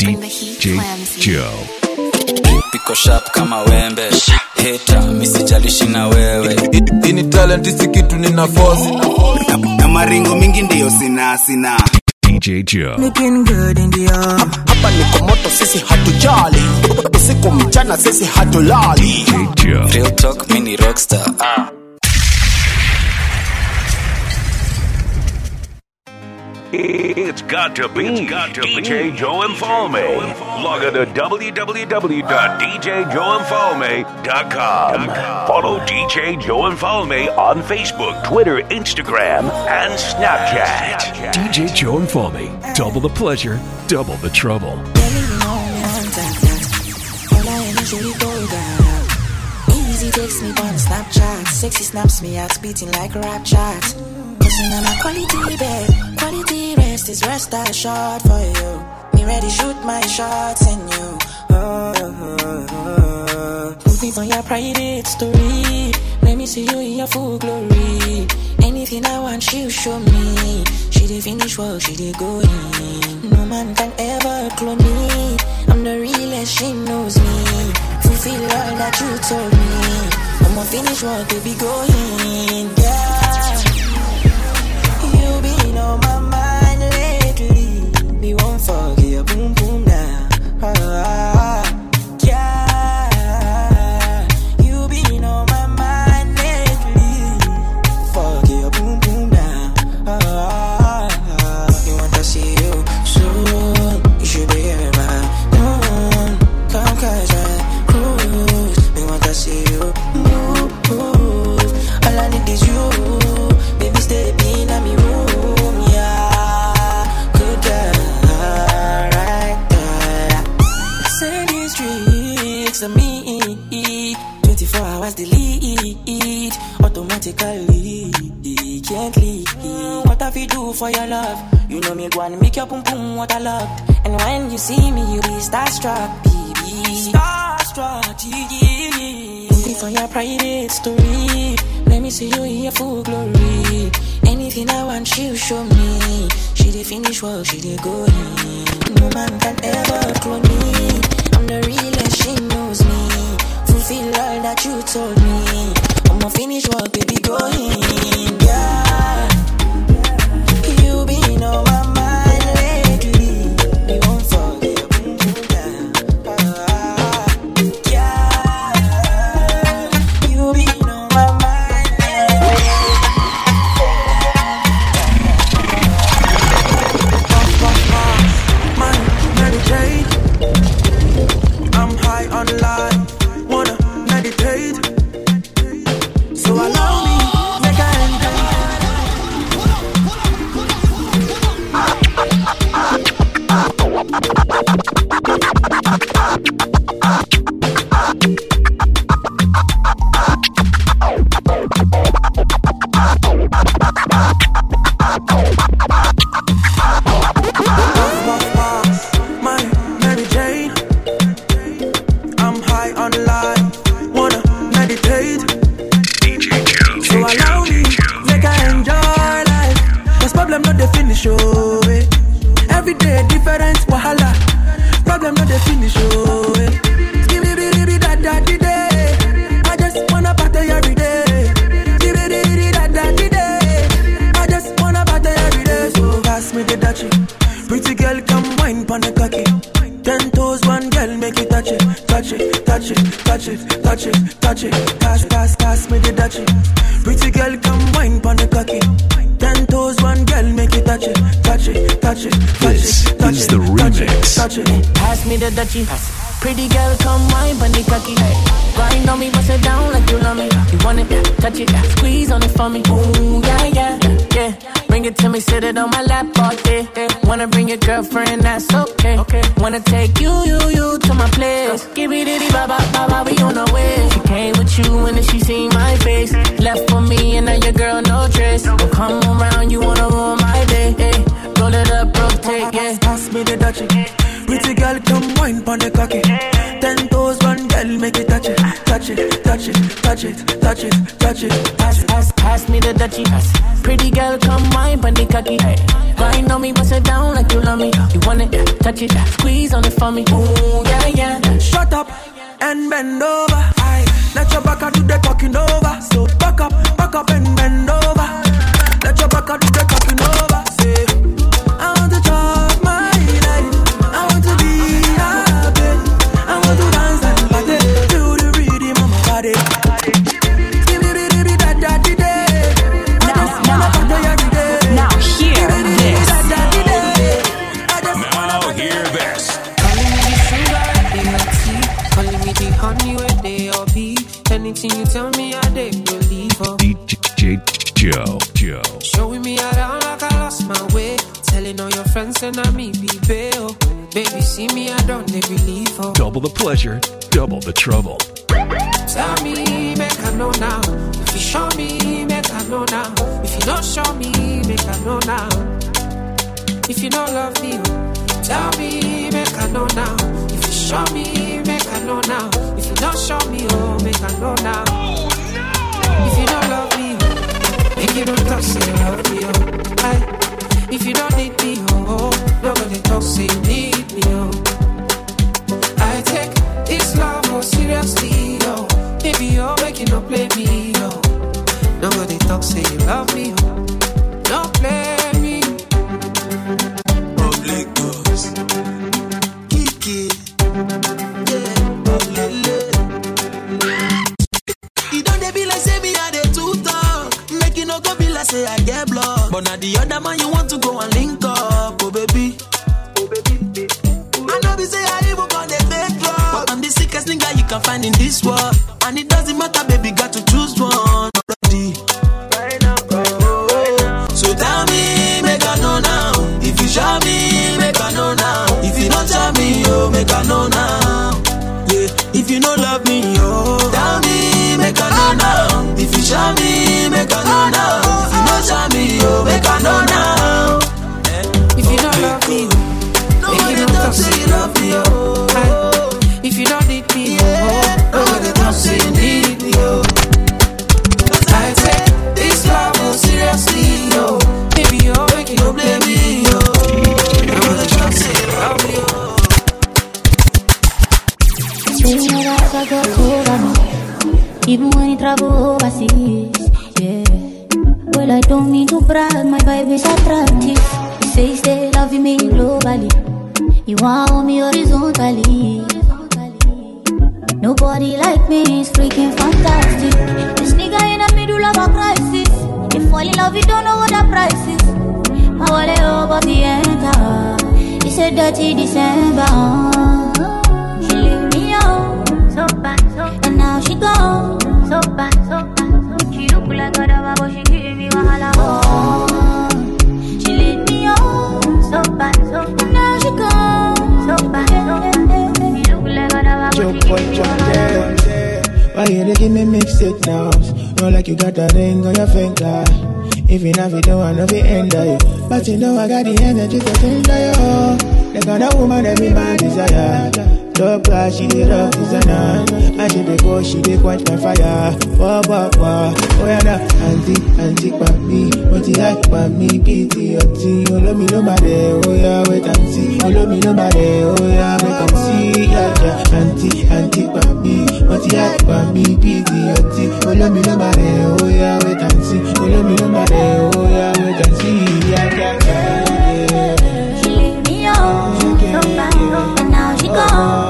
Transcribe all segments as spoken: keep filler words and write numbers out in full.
D J Joe. Piko sharp kama wembe. Hater, misijalishi na wewe. Ini talent isi kitu nina force. Na maringo mingi ndio sina sina. D J Joe. Looking good in the arm. Hapa niko moto sisi hatujali. Usiku mchana sisi hatulali. D J Joe. Real talk mini rockstar. Ah. It's got to be, it's got to D J be. Joe Infalme. Log on to w w w dot d j joe infalme dot com. Follow D J Joe Infalme on Facebook, Twitter, Instagram, and Snapchat. D J Joe Infalme. Double the pleasure, double the trouble. Easy takes me on Snapchat. Sexy snaps me out, beating like a rap chat. Pushing on my quality bed. Quality rest is rest I shot for you. Me ready shoot my shots and you. Oh, oh, oh. Put me on your private story. Let me see you in your full glory. Anything I want, she'll show me. She did finish work, she did go in. No man can ever clone me. I'm the realest, she knows me. Fulfill all that you told me. I'ma finish work, baby, go in. Yeah. You been on my mind lately. Me won't forget, boom, boom, now. Ah, ah, yeah. You been on my mind lately. Forget, boom, boom, now. Ah, ah, ah. You want to see you soon. You should be here, man. Mm, come catch my cruise. Me want to see you move, move. All I need is you. Baby, stay in my room, yeah. Good girl, right there. Send these streaks to me. twenty-four hours delete. Automatically, can't leave. What have you do for your love? You know me, go and make your pum pum waterlogged. And when you see me, you be starstruck, baby. Starstruck, yeah. Looking for your private story. Let me see you in your full glory. Anything I want, she'll show me. She did finish work, she did go in. No man can ever clone me. I'm the realest, she knows me. Fulfill all that you told me. I'ma finish work, baby, go in. Yeah. You been on my mind lately. You won't forget. Pretty girl, come wine, bunny cocky. Grind on me, bust it down like you love me. You want it, touch it, squeeze on it for me. Ooh, yeah, yeah, yeah. Bring it to me, sit it on my lap all day. Wanna bring your girlfriend, that's okay. Okay. Wanna take you, you, you to my place. Give me diddy, ba ba ba ba, we on our way. She came with you and then she seen my face. Left for me and now your girl no trace. Don't come around, you wanna ruin my day. Hey. Roll it up, rotate, yeah. Pass me the dutchie. Pretty girl, come wine pon the cocky. Ten toes, one girl, make it touch it, touch it, touch it, touch it, touch it, touch it. Pass, pass, pass me the dutchie. Pretty girl, come wine pon the cocky. Grind on me, bust it down like you love on me. You want it, touch it, squeeze on it for me. Ooh, yeah, yeah. Shut up and bend over. Aye. Let your back do the talking over. So back up, back up and bend over. Let your back do the talking over. Say, I want to chop my life. I want to be happy. I want to dance and party to the rhythm of my body. Now hear this. Now hear this. Calling me the sugar, they are tea. Calling me the honey where they all be. Anything you tell me, I they believe. Oh. D J Joe, Joe. Showing me around like I lost my way. Telling all your friends and I me be bail. Baby, see me, I don't they believe. Oh. Double the pleasure, double the trouble. Tell me, make I know now. If you show me, make I know now. If you don't show me, make I know now. If you don't love me, tell me, make I know now. If you show me, make I know now. If you don't show me, oh, make I know now. If you don't love me, make you don't talk, say you love me, oh. Aye. If you don't need me, oh, nobody talk, say you need me, oh. I take this love more seriously, oh. Baby, you're making no play me, oh. Nobody talk, say you love me, oh. Don't play me. Public Ghost Kiki, yeah, oh lele. You don't they be like say me I dey too talk. Make you no go be like say I get blocked. But now the other man you want to go and link up, oh baby, oh baby. I know be say I even got the fake love, but I'm the sickest nigga you can find in this world. And it doesn't matter, baby, got to choose one. Already. Right now, right now. So tell me, make I know now. If you show me, make I know now. If you don't tell me, oh, make I know now. Yeah, if you don't love me, oh, tell me, make I know now. If you show me, make I know now. If you don't tell me, oh, make I know now. If you don't love me, make you don't talk, say you love me, oh. Aye. If you don't need me, oh, nobody talk, say you need me, oh. I take this love more seriously, oh. Baby, you're making no blame me, oh. Nobody talk, say you love me, oh. Even when you travel overseas, yeah. Well, I don't mean to brag, my vibe is attractive. You say stay loving me globally. You want me horizontally. Nobody like me is freaking fantastic. This nigga in the middle of a crisis. You fall in love, you don't know what the price is. My wallet over the enter. It's a dirty December. She leave me out, so bad, so bad. And now she gone, so bad, so bad. She look like a dava, but she give me wahala. Oh, she leave me out, so bad, so bad. Now she gone, so bad, so bad. She look like a dava, but she give me wahala. Why you dey give me mixed signals? Know like you got that ring on your finger. If you never do, I know the end of you. But you know I got the energy to change you. The kind of woman every man desire. Top class, she did rock designer. And she dey go, she dey quench my fire. Wah, wah, wah. Oh yeah, nah. Auntie, auntie, pa me. What you like, pa me? Pity, auntie. Oh, love me, nobody. Oh yeah, wait and see. Oh, love me, nobody. Oh yeah, wait and see. Yeah, yeah. Auntie, auntie, pa me. What you like, pa me? Pity, auntie. Oh, love me, nobody. Oh yeah, wait and see. Oh, love me, nobody. Oh yeah, wait and see. Yeah, yeah, yeah, yeah. She leave me out, so bad, and now she gone.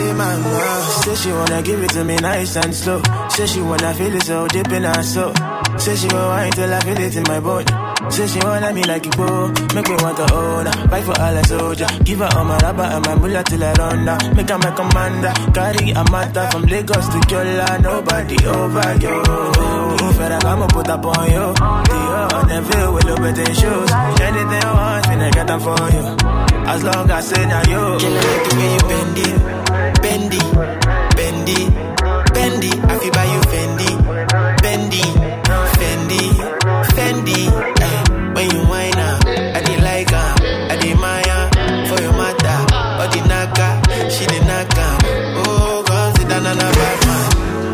Give it to me nice and slow. Say she wanna feel it so deep in her soul. Say she go wine till I feel it in my body. Say she wanna me like it go. Make me want to own her. Fight for all a soldier. Give her all my rubber and my mullah till I run down. Make her my commander. Carry a matter from Lagos to Kyola. Nobody over you. If I come put up on you. The never will open the shoes. Anything you want, when I get them for you. As long as I say now you. Girl, I like the way you bend it. Bend it. Bend it. Bend it. I feel by you Fendi. Bend it. Fendi. Fendi. When you whine up, I did like her, I did Maya, for your mother, or the naka, she did naka. Oh, come sit down on a bad man.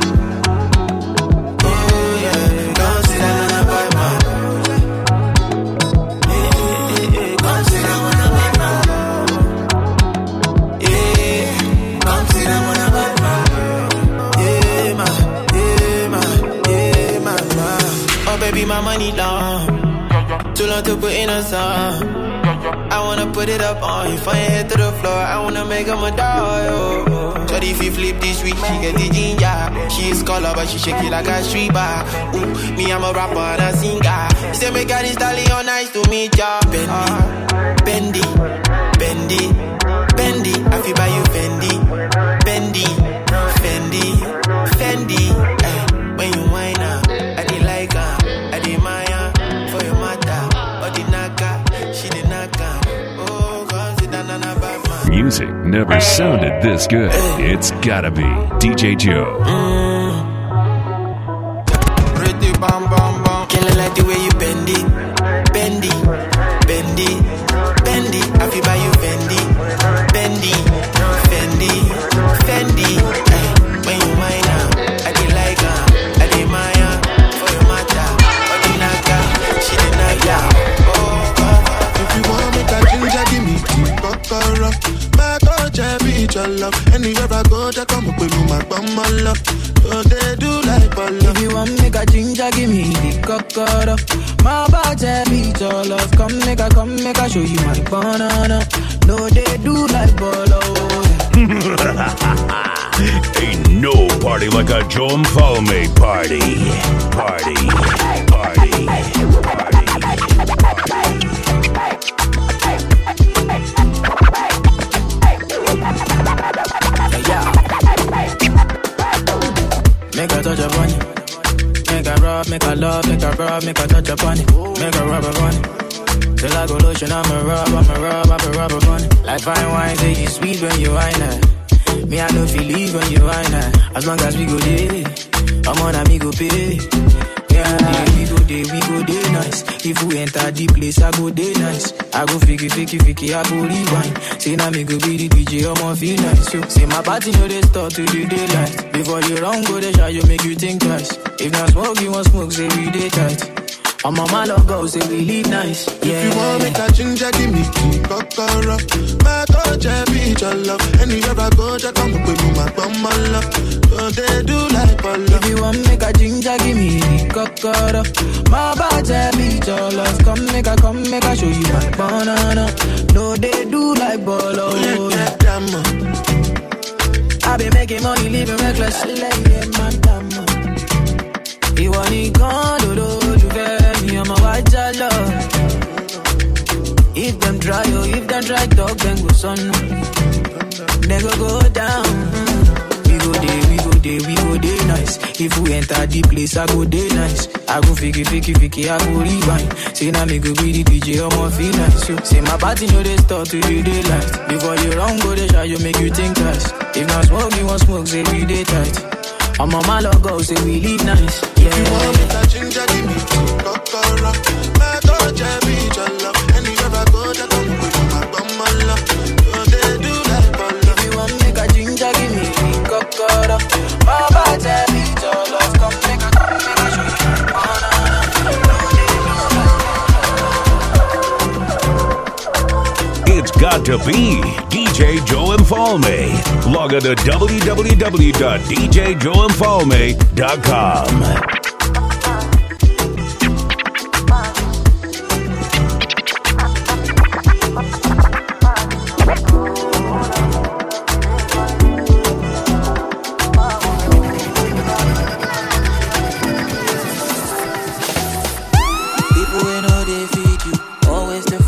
Oh, yeah, come sit down on a bad man. Hey, hey, hey, come sit down on a bad man. Yeah, come sit down on a bad man. Yeah, man, yeah, man, yeah, man, man. Oh, baby, my money down. Too long to put in a song. I wanna put it up on you, from your head to the floor. I wanna make her my dog. Oh. So if you flip this week, she get the ginger. She is color, but she shake it like a street bar. Ooh, me, I'm a rapper and a singer. Say make her this stallion, nice to meet ya. Bendy, Bendy, Bendy, Bendy. I feel by you Fendi, Bendy, Fendi, Fendi. Ay, when you whine up, I did like her, I did Maya. For your mother, or the naka, she did naka. Oh, come sit down on a bad man. Music never sounded this good. It's gotta be D J Joe. Mm. Pretty bam bam bam. Girl, I like the way you bend it, bend it, bend it, bend it. I feel by you Fendi, Fendi, Fendi, Fendi. Ay, when you whine up, I did like her, I did Maya. For your mother, or the naka, she did naka. Oh, oh, oh. If you want me to ginger, give me the kokoro. My coach, I be your love. Anywhere I go, just come up with my bum, my love. So they do like ball. If you want me to ginger, give me the kokoro. My body beat your love. Come make a, come make a show you my banana. No, they do like bolo. Ain't no party like a Joe and Falme party. Party. Party. Party. Yeah. Make a touch upon it. Make a rub, make a love, make a rub, make a touch upon it. Make a rub upon it. Till I go lotion, I'm a rub, I'm a rub, I'm a rub upon it. Like fine wine, say you sweet when you wine that. Me, I know feel leave when you wine that. As long as we go there, I'm on a me go pay. Yeah, we go there, we go there nice. If we enter the place, I go there nice. I go fiki, fiki, fiki, I go rewind. Say now me go be the D J, I'ma feel nice. So, say my party know they start to the daylight. Before you run, go they shot, you make you think twice. If not smoke, you want smoke, say we day tight. I'm on my logo, say we live nice. Yeah. If you want me to ginger, give me the kokoro. My coach, I be your love. Anywhere I go, just come up with my bum, my love. So they do like ball. If you want me to ginger, give me the kokoro. My body beat your love. Come make a, come make a show you my banana. No, they do like bolo. I be making money, living reckless. I like it, madam. You want it gone, do do do me, I'm a white love. If them try, oh, if them try, talk, then go son. They go go down. We go there, we go there, we go there nice. If we enter the place, I go there nice. I go fiki, fiki, fiki, I go rewind. Say now me go be the D J, I'ma feel nice. So, say my party know they start to the daylight. Before you run, go they shot, you make you think twice. If not smoke, you want smoke, say we day tight. I'm on my logo, say we live nice. Yeah. If you want me to ginger, give me the kokoro. My coach, I be your love. Anywhere I go, just come with my bum, my love. So they do like ball. If you want me to ginger, give me the kokoro. My body beat your love. Come make a, come make a show you my banana. It's got to be D J Joe and Falme. Log on to w w w dot d j joe and falme dot com.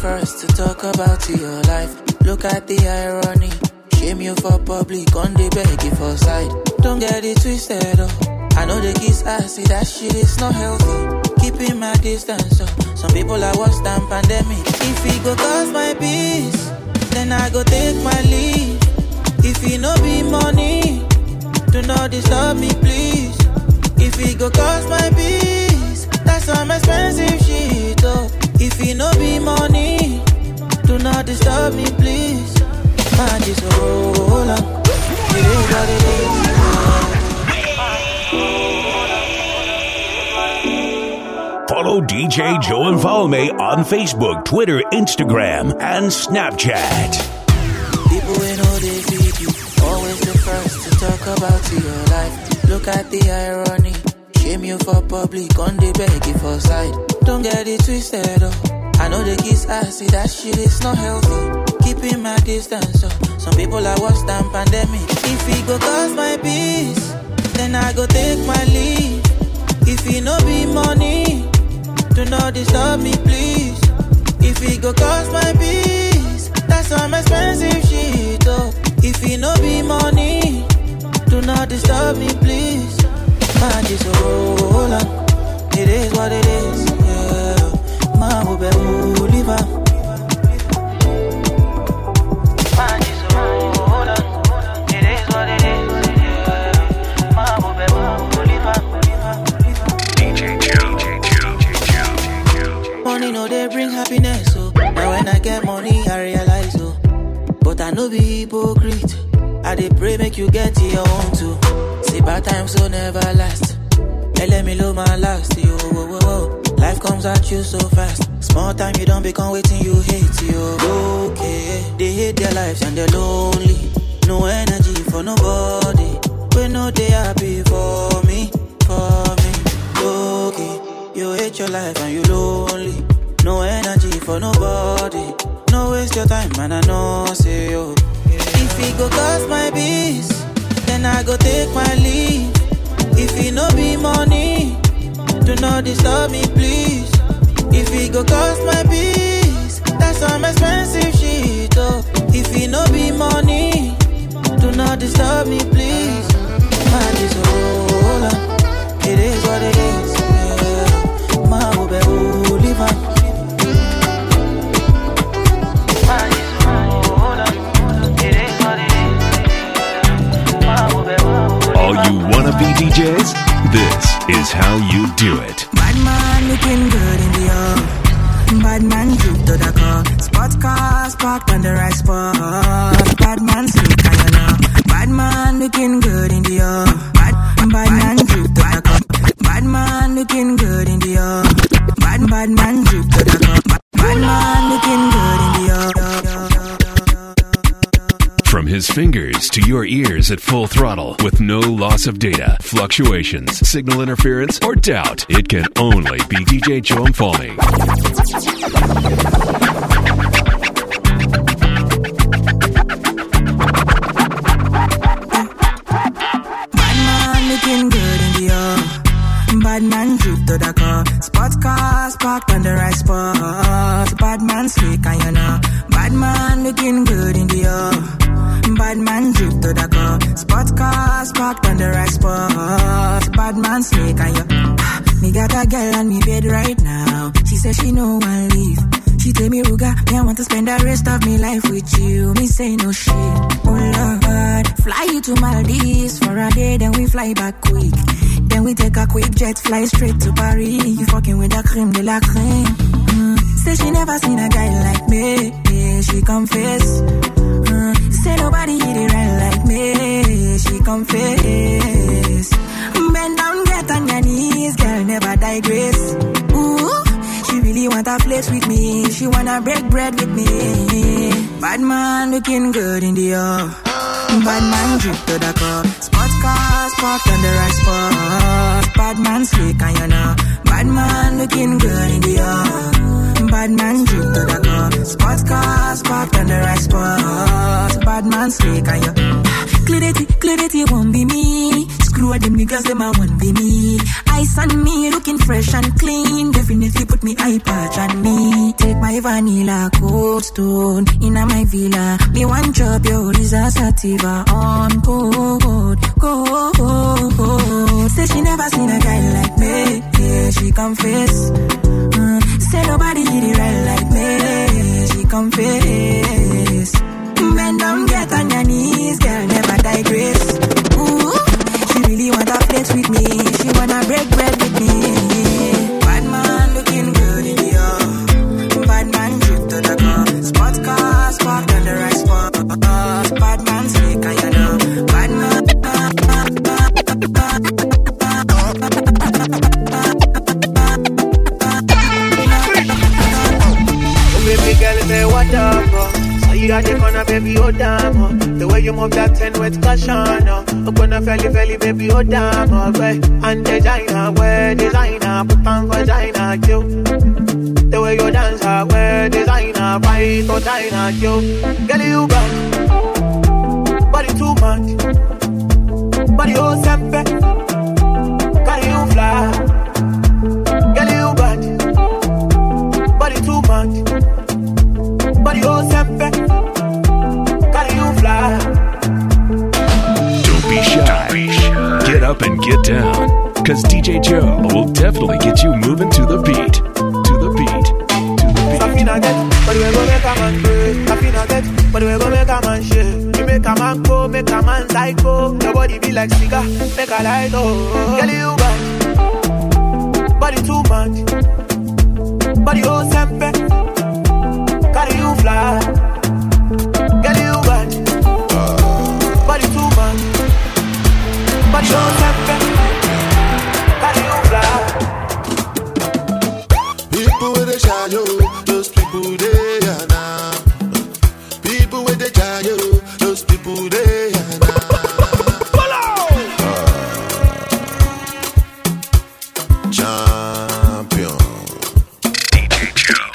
first to talk about your life. Look at the irony. Shame you for public, on the beg you for side. Don't get it twisted, oh. I know the kiss ass, see that shit is not healthy. Keeping my distance, so some people are worse than pandemic. If it go cause my peace, then I go take my leave. If it no be money, do not disturb me, please. If it go cost my peace, that's some expensive shit, oh. If it no be money, do not disturb me, please. Man, just hold on. It is what it is. Follow D J Joe Infalme on Facebook, Twitter, Instagram, and Snapchat. People we know they feed you, always the first to talk about your life. Look at the irony. Shame you for public, on the beg you for side. Don't get it twisted, oh. I know the kiss ass, see that shit is not healthy. Keeping my distance, so some people are worse than pandemic. If it go cause my peace, then I go take my leave. If it no be money, do not disturb me, please. If it go cost my peace, that's some expensive shit, oh. If it no be money, do not disturb me, please. Man, just hold on. It is what it is, yeah. Man, who be who live on. Man, just hold on. It is what it is, yeah. Man, who be who live on. D J Joe, D J Joe, D J Joe, D J Joe. Money no they bring happiness, oh. Now when I get money, I realize, oh. But I no be hypocrite. I dey pray make you get your own too. See bad times so never last. Hey, let me low my last, yo. Whoa, whoa, whoa. Life comes at you so fast. Small time you don't become waiting you hate, yo. Okay, they hate their lives and they're lonely. No energy for nobody. We know they happy for me, for me. Okay, you hate your life and you lonely. No energy for nobody. No waste your time, man, I know, say, yo. If it go cost my peace, then I go take my leave. If it no be money, do not disturb me, please. If it go cost my peace, that's some expensive shit, oh. If it no be money, do not disturb me, please. Man, just hold on. It is what it is, yeah. Man, who be who live on. All you wannabe D Js, this is how you do it. Bad man looking good in the air. Bad man drip to the car. Sports cars parked on the right spot. Bad man slick and you know. Bad man looking good in the air. Bad, bad man drip to the car. Bad man looking good in the air. Bad, bad man drip to the car. Bad man looking good in the air. From his fingers to your ears at full throttle with no loss of data, fluctuations, signal interference, or doubt, it can only be D J Joe Infalme. Bad man looking good in the air. Bad man drip to the car. Sports cars parked on the right spot. Bad man slick and you know. Bad man looking good in the air. Bad man drip to the car. Sports cars parked on the right spot. Bad man slick and you. Me got a girl on me bed right now. She says she no one leave. She tell me, Ruga, me I want to spend the rest of me life with you. Me say no shit. Oh Lord, fly you to Maldives for a day, then we fly back quick. Then we take a quick jet, fly straight to Paris. You fucking with the creme de la creme. Mm. Say she never seen a guy like me. Yeah, she confess. Mm. Say nobody hit it right like me. She confess. Bend down, get on your knees, girl, never digress. Ooh, she really want a flex with me. She wanna break bread with me. Bad man looking good in the air. Bad man drip to the car. Sports cars parked on the right spot. Bad man slick and you know. Bad man looking good in the air. Bad man drip to the car. Sports cars parked on the right spot. Bad man slick and you. Clarity, clarity won't be me. Screw of them niggas, them a want be me. Ice on me, looking fresh and clean. Definitely put me eye patch on me. Take my vanilla cold stone in my villa. Me one job, yo, is a sativa on board. Go, go, go. Say she never seen a guy like me. Yeah, she confess. Mm. Say nobody did it right like me. She confess. Bend down, get on your knees, girl, never digress. Ooh, she really wanna flex with me. She wanna break bread with me. Bad man looking good in the air. Bad man drip to the car. Spot cars parked on the right spot. Bad man slick, I know. Bad man. Oh, baby girl, say what up, bro? You got the corner, baby, oh damn, oh. The way you move that ten with caution, oh. Up on a felly, felly, baby, oh damn, oh, right. And designer, wear designer, put on vagina, kill. The way you dance, I wear designer, fight or diner, kill. Girl, you got body too much, body oh sempe, carry you fly. Girl, you got body too much, body oh sempe. Don't be shy. Get up and get down. Cause D J Joe will definitely get you moving to the beat. To the beat. To the beat. Safina get, but we go make a man pray. Safina get, but we go make a man shake. You make a man go, make a man psycho. Your body be like cigar, make a light oh. Girl, you got body too much, body oh sempe, carry you fly. Girl, you got body too much, body oh sempe, carry you fly. People with the shadow, those people they are now. People with the shadow, those people they are now. Champion. D J Joe.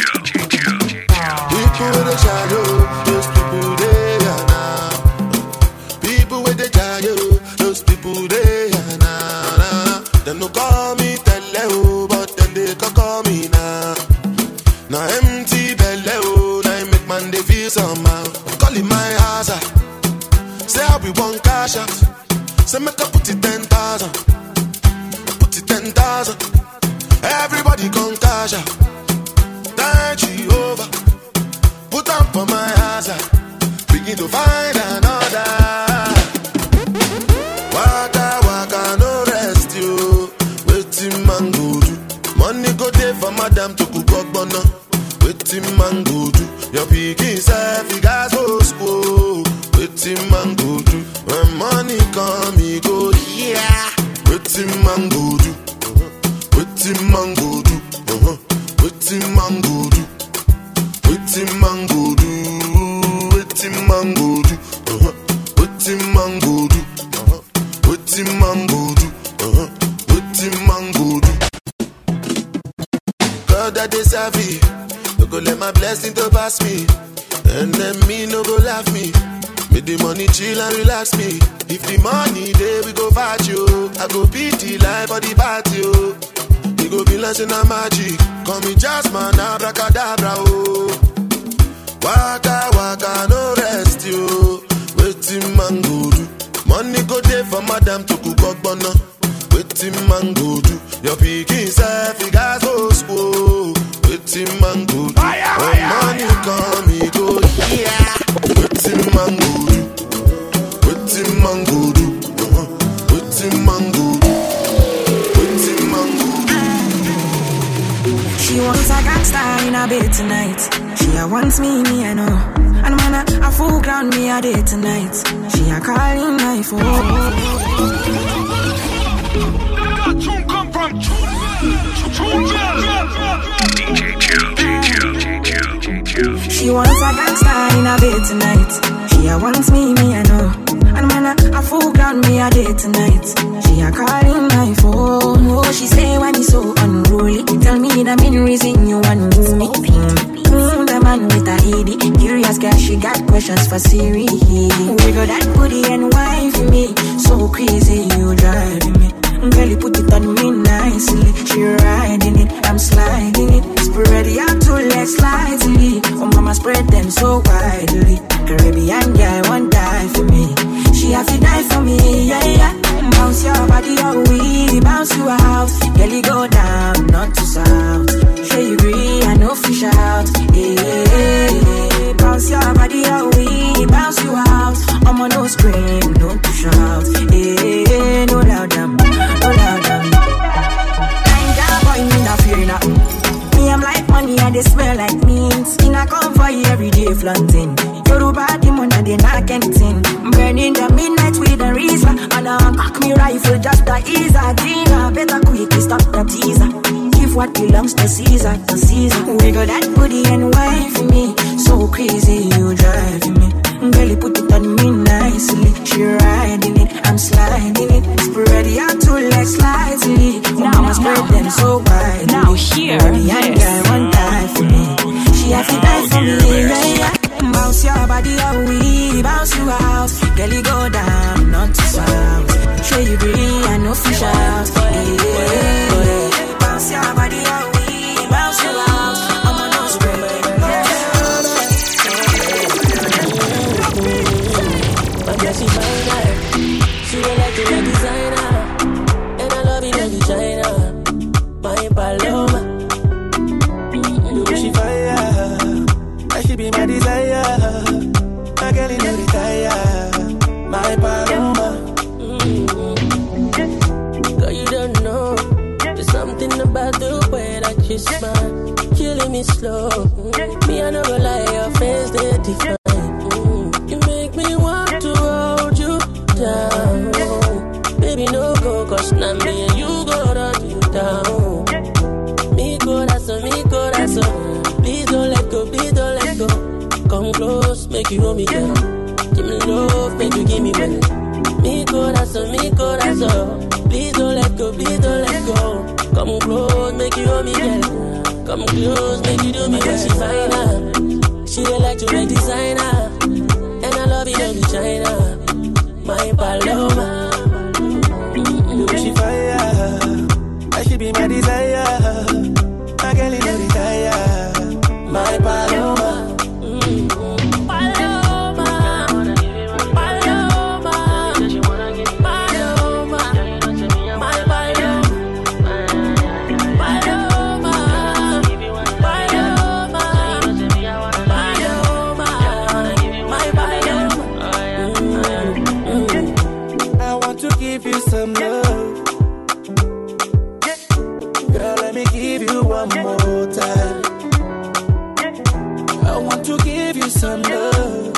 People with the shadow, those people they are now. People with the shadow, those people they are now. Them no call me Teleo, but then they can call me now. Now empty belly, oh, now I make man they feel somehow. Call it my house, say I be one cash out. Say make I put it ten thousand, put it ten thousand. Everybody come cash out. Thank you over, put up for my house, begin to find another. Waka waka no rest you, waiting man go do. Money go there for madam to cook up bono. Waiting man go do. Your picking self, you guys go school. Waiting man go do. When money come, he go yeah. Waiting man go do. Waiting man go do. Waiting man go do. Waiting man go do. Waiting man go do. Waiting man go do. Waiting man go do. Waiting man go do. God that they serve me, no go let my blessing to pass me. And then me no go laugh me. Make the money chill and relax me. If the money there we go fight you. I go beat the life for the party oh. We go be launching a magic. Call me Jasmine, abracadabra oh. Waka waka no rest you. Waiting man go do. Money go there for madam to cook up bono. Waiting man go do. Your picking self, you guys go school. Waiting man go do. When money come, he go yeah. Waiting man go do. Waiting man go do. Waiting man go do. Waiting man go do. She wants a gangster in a bed tonight. She a wants me, me I know. And man a, a full ground me a day tonight. She a calling my phone. Come from D J Joe. She wants a gangster in a bed tonight. She a wants me, me I know. And man a, a full ground me a day tonight. She a calling my phone. Oh, she say when it's so unruly. Tell me the main reason you want me. Mm, the man with a E D. Curious girl, she she got questions for Siri. Wiggle that booty and wine for me. So crazy, you driving me. Girl, you put it on me nicely. She riding it, I'm sliding it. Spread it out two legs slightly. Oh, mama spread them so widely. Caribbean girl won't die for me. She have to die for me, yeah, yeah. Bounce your body out, we bounce you out. Girl, you go down, not to south. Sure you agree, I know fish out. Yeah, bounce your body out, we bounce you out. I'm on no scream, no to shout. Yeah, no loud them, no loud them. Ain't that boy, me not fear nothing. Me, I'm like money and they smell like means. In a come for you every day flaunting. Yoruba demon and they not anything. Burning the midnight with a reason. And I cock me rifle just to ease a Gina. Better quickly stop the teaser. Give what belongs to Caesar, to Caesar. Wiggle that booty and wine for me. So crazy, you driving me. Girl, you put it on me nicely. She riding it, I'm sliding it. Spread it out two legs slightly. Oh, mama spread them so wide. Now here, the young girl won't die for me. She has to die for me, yeah, yeah. Bounce your body out, we bounce you out. Girl, you go down, not to south. Sure you agree, I know fish out. Yeah. Bounce your body out, we bounce you out. I'm on no spray. I guess she find her. She don't like to wear designer, and I love it when you shine her. My Paloma, mm-hmm. She fire. She be my desire. My girl in the retire. My Paloma. Mm-hmm. Girl, you don't know. There's something about the way that you smile, killing me slow. Mm-hmm. Me, I never lie, your face, they different. Mm-hmm. You make me want to hold you down. Baby, no go, cause now me and you go run you down. Mi corazón, mi corazón. Please don't let go, please don't let go. Come close, make you hold me, girl. Give me love, make you give me well. Mi corazón, mi corazón. Please don't let go, please don't let go. Come close, make you hold me, girl. Come close, make you do me well. She fine her. She don't like to make designer, and I love it every China. My Paloma. Mm-hmm. She fire. I should be my desire. My girl in the retire. My Paloma. Some love, girl, let me give you one more time. I want to give you some love.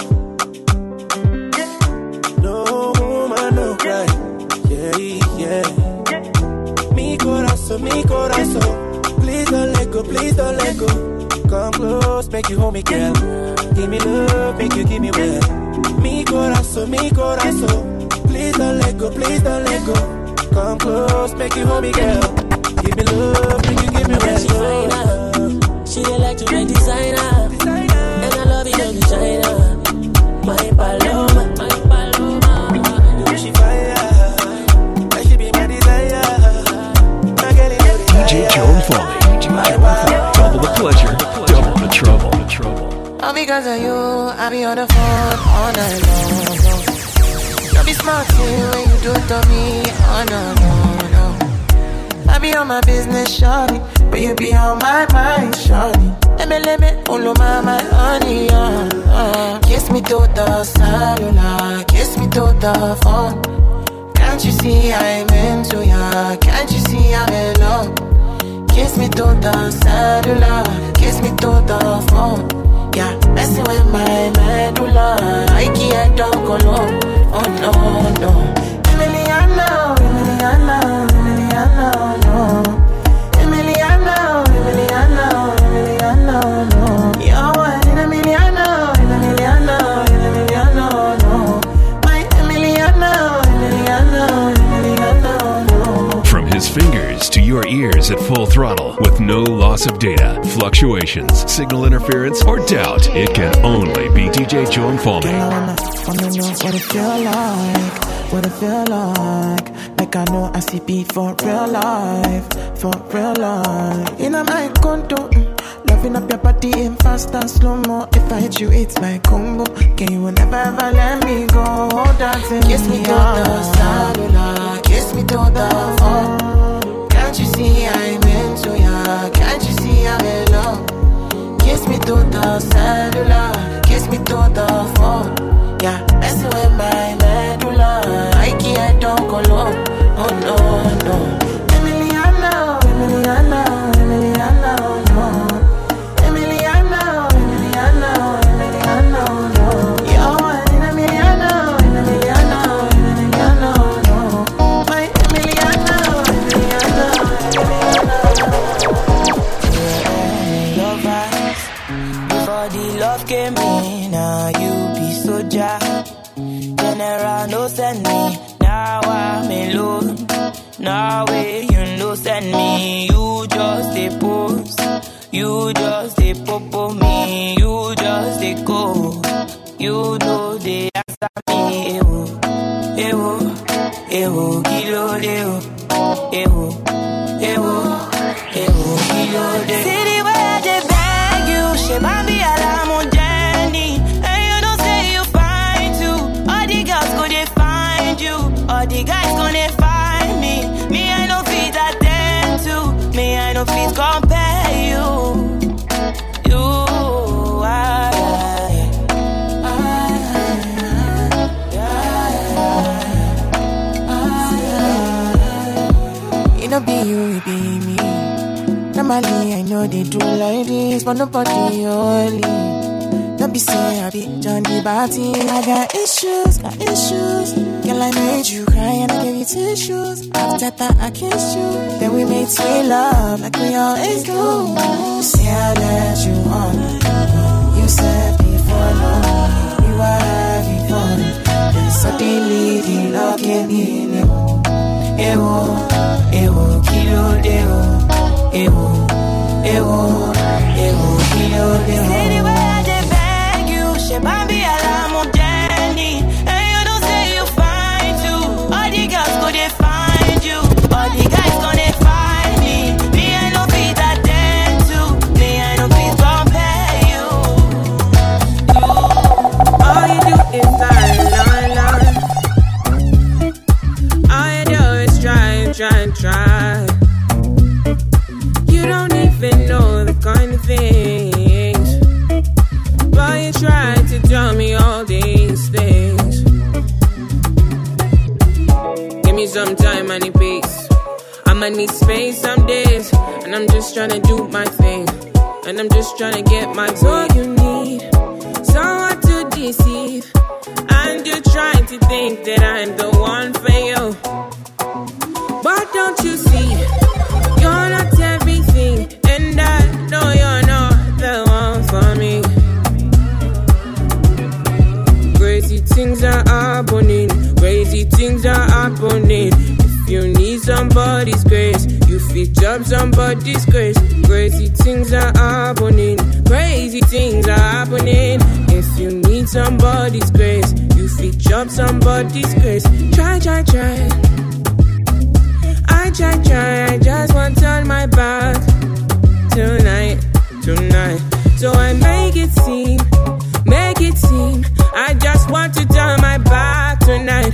No woman, no cry. Yeah, yeah. Mi corazón, mi corazón. Please don't let go, please don't let go. Come close, make you hold me, girl. Give me love, make you give me well. Mi corazón, mi corazón. Please don't let go, please don't let go. Come close, make you hold me, girl. Give me love, make you give me well. She fine her. She don't like to wear designer, and I love it every China. My Paloma, my Paloma. She fire, I should be my desire. My girl is D J Joe and Foley. D J Joe and Foley. Double the pleasure, double the trouble. The trouble. All because of you, I be on the phone all night long. Don't be smart when you do it to me. Oh no, no, no. I be on my business, shawty, but you be on my mind, shawty. Let me, let me, all of my, my honey, uh, uh. Kiss me to the cellular, kiss me to the phone. Can't you see I'm into ya? Can't you see I'm in love? Kiss me to the cellular, kiss me to the phone. Yeah, messing with my medulla, I can't talk alone. Oh no, no. Emiliano, Emiliano, Emiliano, no. Emiliano, Emiliano, Emiliano, no. You're one in a Emiliano, Emiliano, Emiliano, no. My Emiliano, Emiliano, Emiliano, no. From his fingers to your ears, ears at full throttle with no loss of data, fluctuations, signal interference, or doubt. It can only be D J Joe Infalme. Girl, I wanna, wanna know what it feel like, what it feel like. Like I know I see beat for real life, for real life. In my condo, mm, loving up your body in fast and slow mo. If I hit you, it's my combo. Can you never ever let me go? Dancing kiss me to the cellular, kiss me to the phone. Can't you see I'm into ya? Can't you see I'm in love? Kiss me to the cellular, kiss me to the phone. Yeah, messing with my medulla. I can't don't go low. Oh no, no. Emiliana, Emiliana, Emiliana, no. Emiliana, Emiliana, Emiliana, no. You're in Emiliana, Emiliana, Emiliana, no. My Emiliana, Emiliana, Emiliana. Love us before the love came in. Now you be soldier. General no send me. Now I'm alone. Now way you no send me. You just a pose. You just a popo me. You just a go. You know they answer me. Ewo, ewo, ewo, kilo deo. Ewo, ewo, ewo, kilo deo. See the way I just beg you. She might be alarm on Jenny. And you don't say you fine too. All the girls go they find you. All the guys gonna find me. Me I no fit attend to. Me I no fit compare you. You I, I, I, I, it no be you, it be me. Normally I know they do like this, but nobody only. Don't be say I be Johnny Batty. I got issues, got issues. Girl, I made you cry and I gave you tissues. After that I kissed you. Then we made sweet love like we always do. You say I let you on. You said before long we were having fun. Then suddenly the love came in. Ewo, ewo, kilo deo. Ewo, ewo, ewo, kilo deo. See the way I just beg you. She might be alarm on Jenny. And you don't say you fine too. All the girls go they find you. All the guys gonna find me. Me I no fit attend to. Me I no fit compare you. All you do is lie, lie, lie. All you do is try and try and try. You don't even know the kind of things, but you try to tell me all these things. Give me some time, I need peace. I'ma need space some days, and I'm just trying to do my thing, and I'm just trying to get my way. You need someone to deceive, and you're trying to think that I'm the one for you. But don't you see, you're not everything, and I know you're not the one for me. Crazy things are happening, crazy things are happening. If you need somebody's grace, you fit job somebody's grace. Crazy things are happening, crazy things are happening. If you need somebody's grace, you fit job somebody's grace. Try, try, try. I try, try, I just want on my back tonight, tonight. So I make it seem, make it seem I just want to turn my back tonight.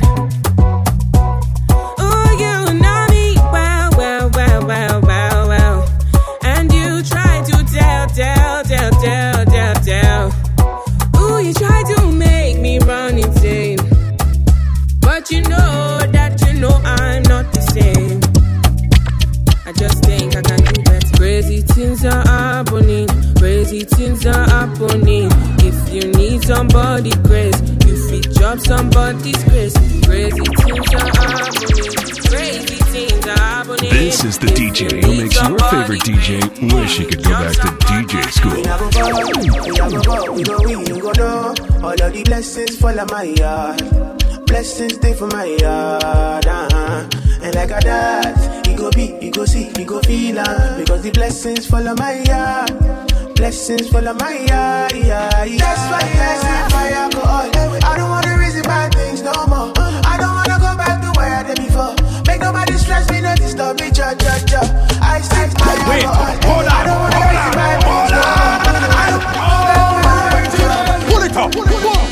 Oh, you know me well, well, well, well, well, well. And you try to tell, tell, tell, tell, tell, tell. Oh, you try to make me run insane, but you know that you know I'm not the same. I just think I can do better. Crazy things are happening, crazy things are happening. If you need somebody grace, you fit job somebody's grace. Crazy things are happening, crazy things are happening. This is the D J who makes your favorite D J wish he could go back to D J school. We go go, we go we go know. All of the blessings fall on my yard. Blessings stay for my yard. Uh-huh. And like a that, he go be, he go see, he go feel am. Because the blessings follow my yard. Blessings follow my yard, yeah, yeah. That's why I say my alcohol. I don't wanna reason bad things no more. I don't wanna go back to where I did before. Make nobody stress me, no disturb me, cha cha cha. I stick my alcohol. I don't wanna reason bad things no more. I don't wanna go back to where I did before. Pull it up, pull it up.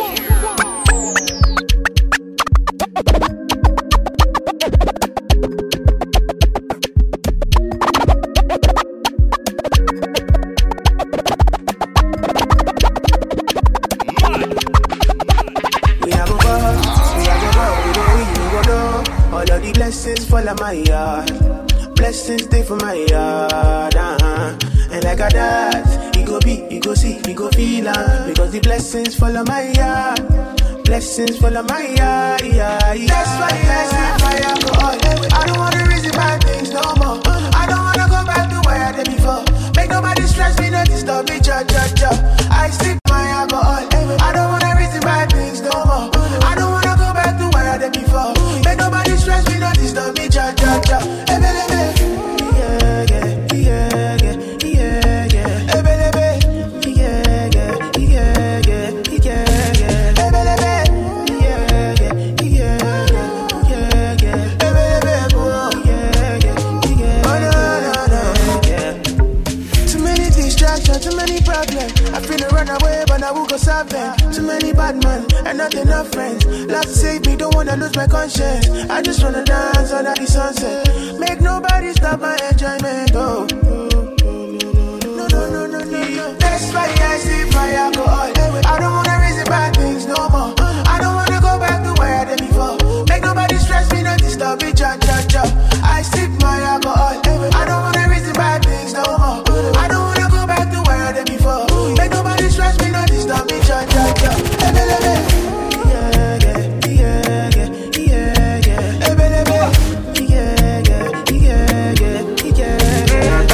Blessings follow my yard. Blessings stay for my yard. Uh-huh. And like a that, he go be, he go see, he go feel am. Because the blessings follow my yard. Blessings follow my yard. Yeah, yeah. That's why I say my alcohol. I don't wanna reason bad things no more. I don't wanna go back to where I did before. Make nobody stress me, no disturb me, cha cha cha. I stick my alcohol. I don't wanna reason bad things no more. I don't wanna go back to where I did before. Make nobody stress me, no disturb me, cha cha cha. Ebelebe, yeah yeah yeah yeah yeah yeah. Ebelebe, yeah yeah yeah yeah yeah yeah. Ebelebe, yeah yeah yeah yeah yeah. Ebelebe, oh yeah yeah yeah. Oh no no no yeah. Too many distractions, too many problems. I feel to run away, but I will go solve them. Too many bad men and not enough friends. Love to save me, don't wanna lose my conscience. I just wanna dance under the sunset. Make nobody stop my enjoyment. Oh, no, no, no, no, no, no. That's why I sip my alcohol. I don't wanna reason bad things no more. I don't wanna go back to where I did before. Make nobody stress me, not disturb me, cha cha cha. I sip my alcohol. I don't wanna reason bad things no more. I don't wanna go back to where I did before. Make nobody stress me, not disturb me, cha cha cha. Yeah, yeah, yeah, yeah, yeah, yeah. Ebelebe, yeah, yeah, yeah, yeah, yeah.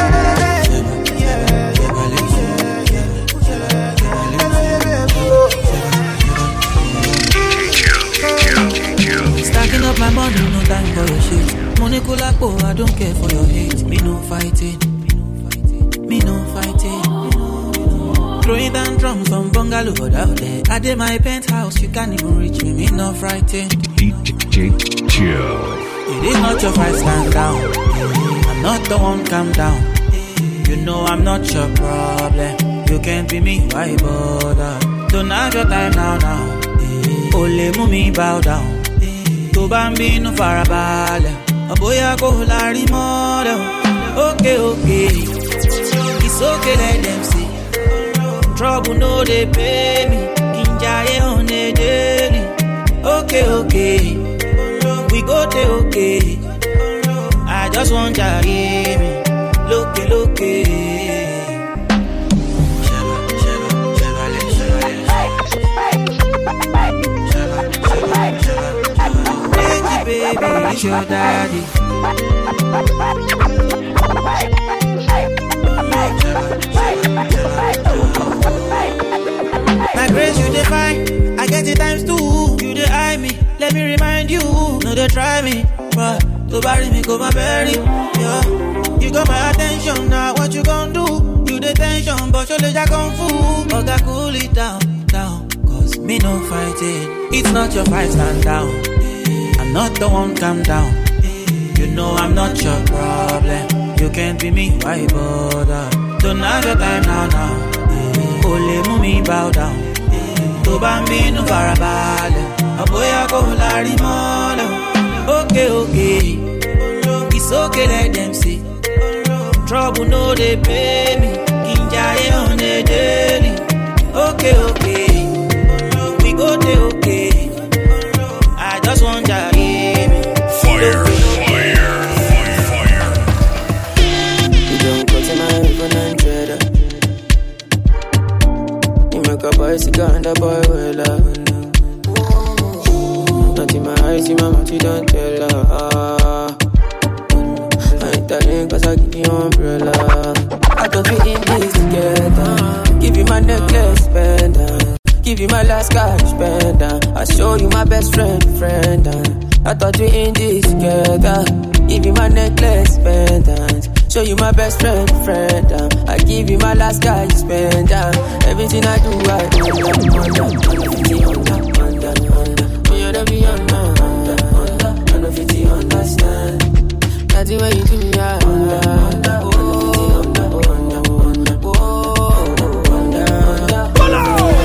Stacking up my money, no time for your shit. Money kulapo, I don't care for your hate. Me no fighting, me no fighting. Throwing down drums from bungalow out there. I did my penthouse, you can't even reach me. Me no frightened. D J Joe. It is not your fight, stand down. I'm not the one, calm down. You know I'm not your problem. You can't be me, why bother? Don't have your time now, now. Ole mumi bow down. To bambino farabale. A boy I go lari model. Okay, okay. It's okay, let them see. Trouble no they pay me. Injaye on a daily. Okay, okay. We go to okay. I just want to hear me. Look, look. Baby, it's your daddy. My grace you define, I get it times two. You dey eye me, let me remind you. No they try me, but to bury me go my berry. Yeah, you got my attention now. What you gon' do? You the tension, but your legs kung fu. Oga cool it down, down. Cause me no fighting. It's not your fight, stand down. I'm not the one, calm down. You know I'm not your problem. You can't be me, why bother? Don't have your time now, now. Ole mumi bow down. To bambino farabale. A boy I go lari molo. Okay, okay. It's okay, let them see. Trouble no they pay me. Injaye on a daily. Okay, okay. We go to okay. I just want to hear me. Fire, fire, fire, fire. You don't go to my iPhone and trader. You make a bicycle and a boy well up. Not in my eyes, in my mouth, you don't tell her. I ain't telling cause I give you umbrella. I can fit in this together. Give you my necklace, pendant. Give you my last cash, pendant. I show you my best friend, friend. I thought we in this together. Give you my necklace, pendant. Show you my best friend, friend. Um, I give you my last guy, you spend um, everything I do, I do. Under, under, under, under, under, under. Oh, you don't be under, under, under. I know if you understand. That's the way you do me, yeah. Under, under, oh, under, oh, under, oh, under, oh, under, under.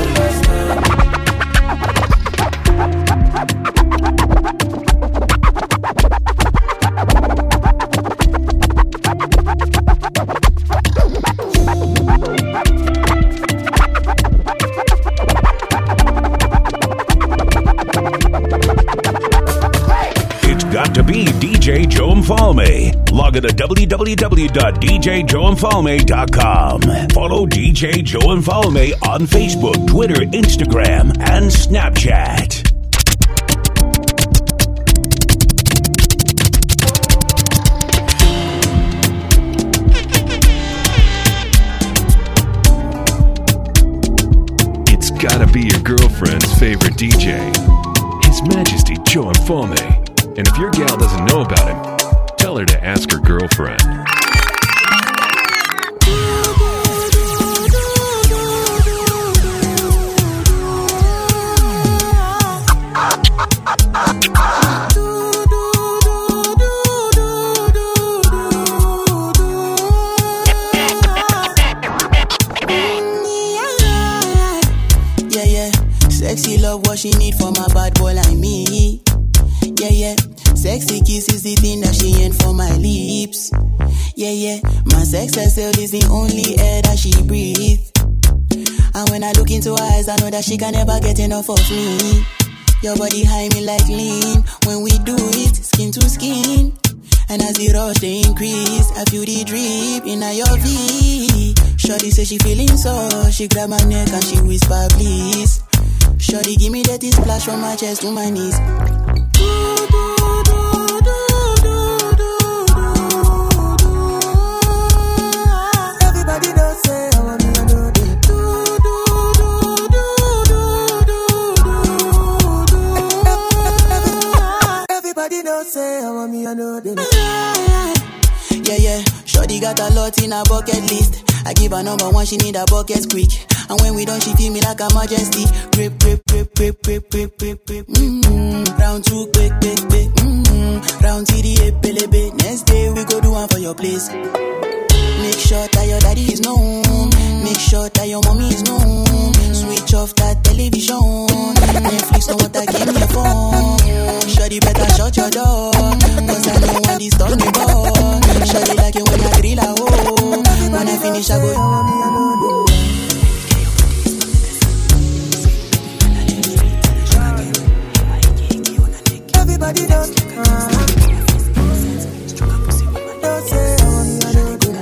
To be D J Joe Mfalme. Log on to w w w dot d j joe mfalme dot com. Follow D J Joe Mfalme on Facebook, Twitter, Instagram, and Snapchat. It's gotta be your girlfriend's favorite D J, His Majesty Joe Mfalme. And if your gal doesn't know about him, tell her to ask her girlfriend. Yeah, yeah. Sexy love, what she need from a bad boy like me. Yeah, yeah. Sexy kiss is the thing that she ain't for my lips. Yeah, yeah. My sex herself is the only air that she breathes. And when I look into her eyes, I know that she can never get enough of me. Your body high me like lean. When we do it, skin to skin. And as the rush they increase, I feel the drip in your V. Shorty say she feeling so. She grab my neck and she whisper please. Shorty give me that splash from my chest to my knees. Everybody does say I want me to do it. Everybody does say I want me to do it. Yeah, yeah. Shorty got a lot in her bucket list. I give her number one, she need a bucket quick. And when we done, she feel me like a majesty. Grip, grip, grip, grip, grip, grip, grip, grip. Mm-hmm. Round two, quick, quick, quick. Mm-hmm. Round to the epelebe. Next day we go do one for your place. Make sure that your daddy is known. Make sure that your mommy is known. Switch off that television. Netflix don't want to give me a phone. Shorty better shut your door. Cause I know when this turn me ball. Shorty like it when I drill a hole. When I finish I go, you want me, I know do. Everybody does. Uh-huh. Don't say I want me, I know do.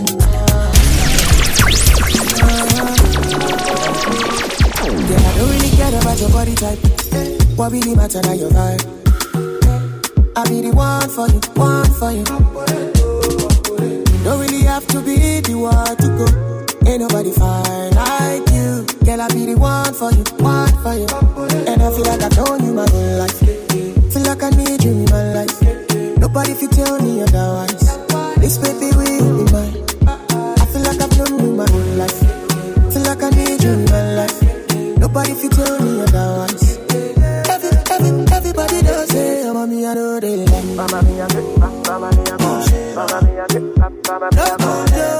Yeah, I don't really care about your body type. What really matter now your vibe. I be the one for you, one for you. Don't really have to be the one to go. Ain't nobody fine like you. Girl, I be the one for you, one for you. And I feel like I've known you my whole life. Feel like I need you in my life. Nobody fi tell me otherwise. This baby will be mine. I feel like I've known you my whole life. Feel like I need you in my life. Nobody fi tell me otherwise. Every, every, everybody does say, oh, mommy, I know they like. Mama, me, I get, mama, me, I go. Mama, me, I get, mama, me, I go.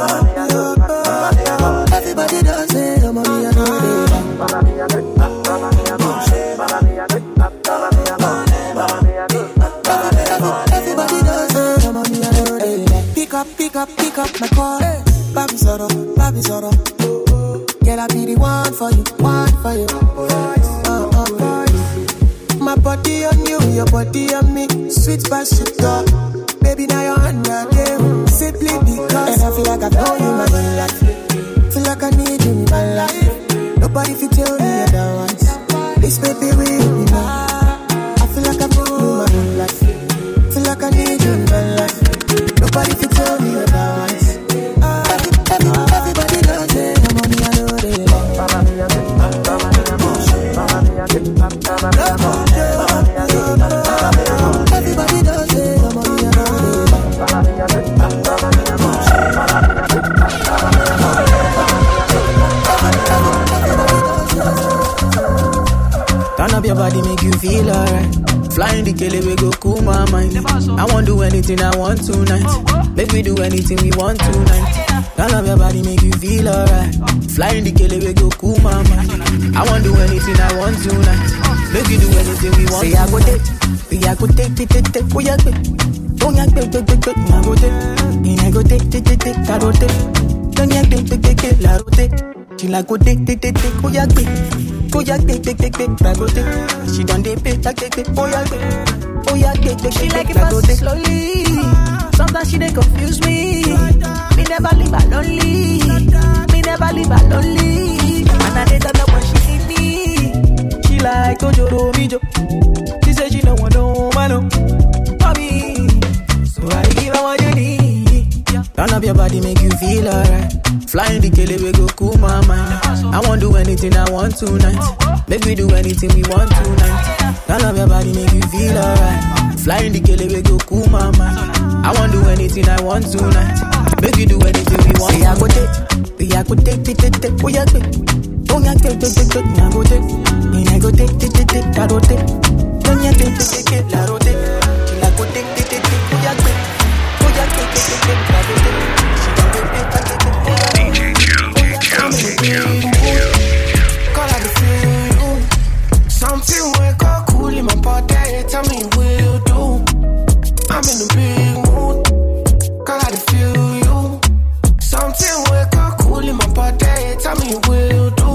Everybody does say, oh, mommy, I know they like. Mama, me, I get, mama, me, I go. Mama, me, I get, mama, me, I go. Mama, me, I get, everybody does say, oh, mommy, I know they like. Pick up, pick up, pick up my call. Baby Zoro, Baby Zoro. Girl, I be the one for you, one for you. Uh, uh, my body on you, your body on me. Sweet by sweet talk. Baby, now you're under them. Simply because. And I feel like I know you my whole life. Feel like I need you in my life. Nobody fi tell me otherwise. This baby will be mine. I feel like I know you my whole life. Feel like I need you in my life. Nobody fi tell me otherwise. Everybody knows it. I'm on me, I know they like. Mama, me, I get, mama, me, I go. Mama, me, I get, mama, me, I go. Mama, me, I get, mama, me, I go. up your body, make you feel alright. Flying the kele, we go cool my mind. I won't do anything I want tonight. Make we do anything we want tonight. Turn up your body, make you feel alright. Flying the kele, we go cool my mind. I won't do anything I want tonight. Make we do anything we want. Say I go take, say I go take, take, take, take, oh yeah, take, oh yeah, take, take, take, take, I go take, I go take, take, take, take, I go take, don't yeah, take, take, take, take, I go take. She like go take, take, take, take, oh yeah, take, oh yeah, take, take, take, take, I go take. She done dey pay, take, take, take, oh yeah, take, oh yeah, take, take, She take, like it I go fast take. slowly. Sometimes she dey confuse me. Me never leave her lonely. Me never leave her lonely. And I dey turn up when she need me. She like Ojoro Mijo. She say she no want no man, no. For me, so I give her what you need. Turn up your body, make you feel alright. Flying the kele, we go cool my mind. I won't do anything I want tonight. Make we do anything we want tonight. Turn up your body, make you feel alright. Flying the kele, we go cool my mind. I won't do anything I want tonight. Make we do anything we want. Say I go take, say I go take, take, take, take, oh yeah, take, oh yeah, take, take, take, take, I go take, I go take, take, take, take, I go take, don't yeah, take, take, take, take, I go take, she like go take, take, take, take, oh yeah, take, oh yeah, take, take, take, take, I go take, she don't take, take, take, take, oh yeah. D J Joe, D J Joe, D J Joe. Call I feel you. Something wake up cool in my body. Tell me will do. I'm in a big mood. Call I feel you. Something wake up cool in my body. Tell me will do.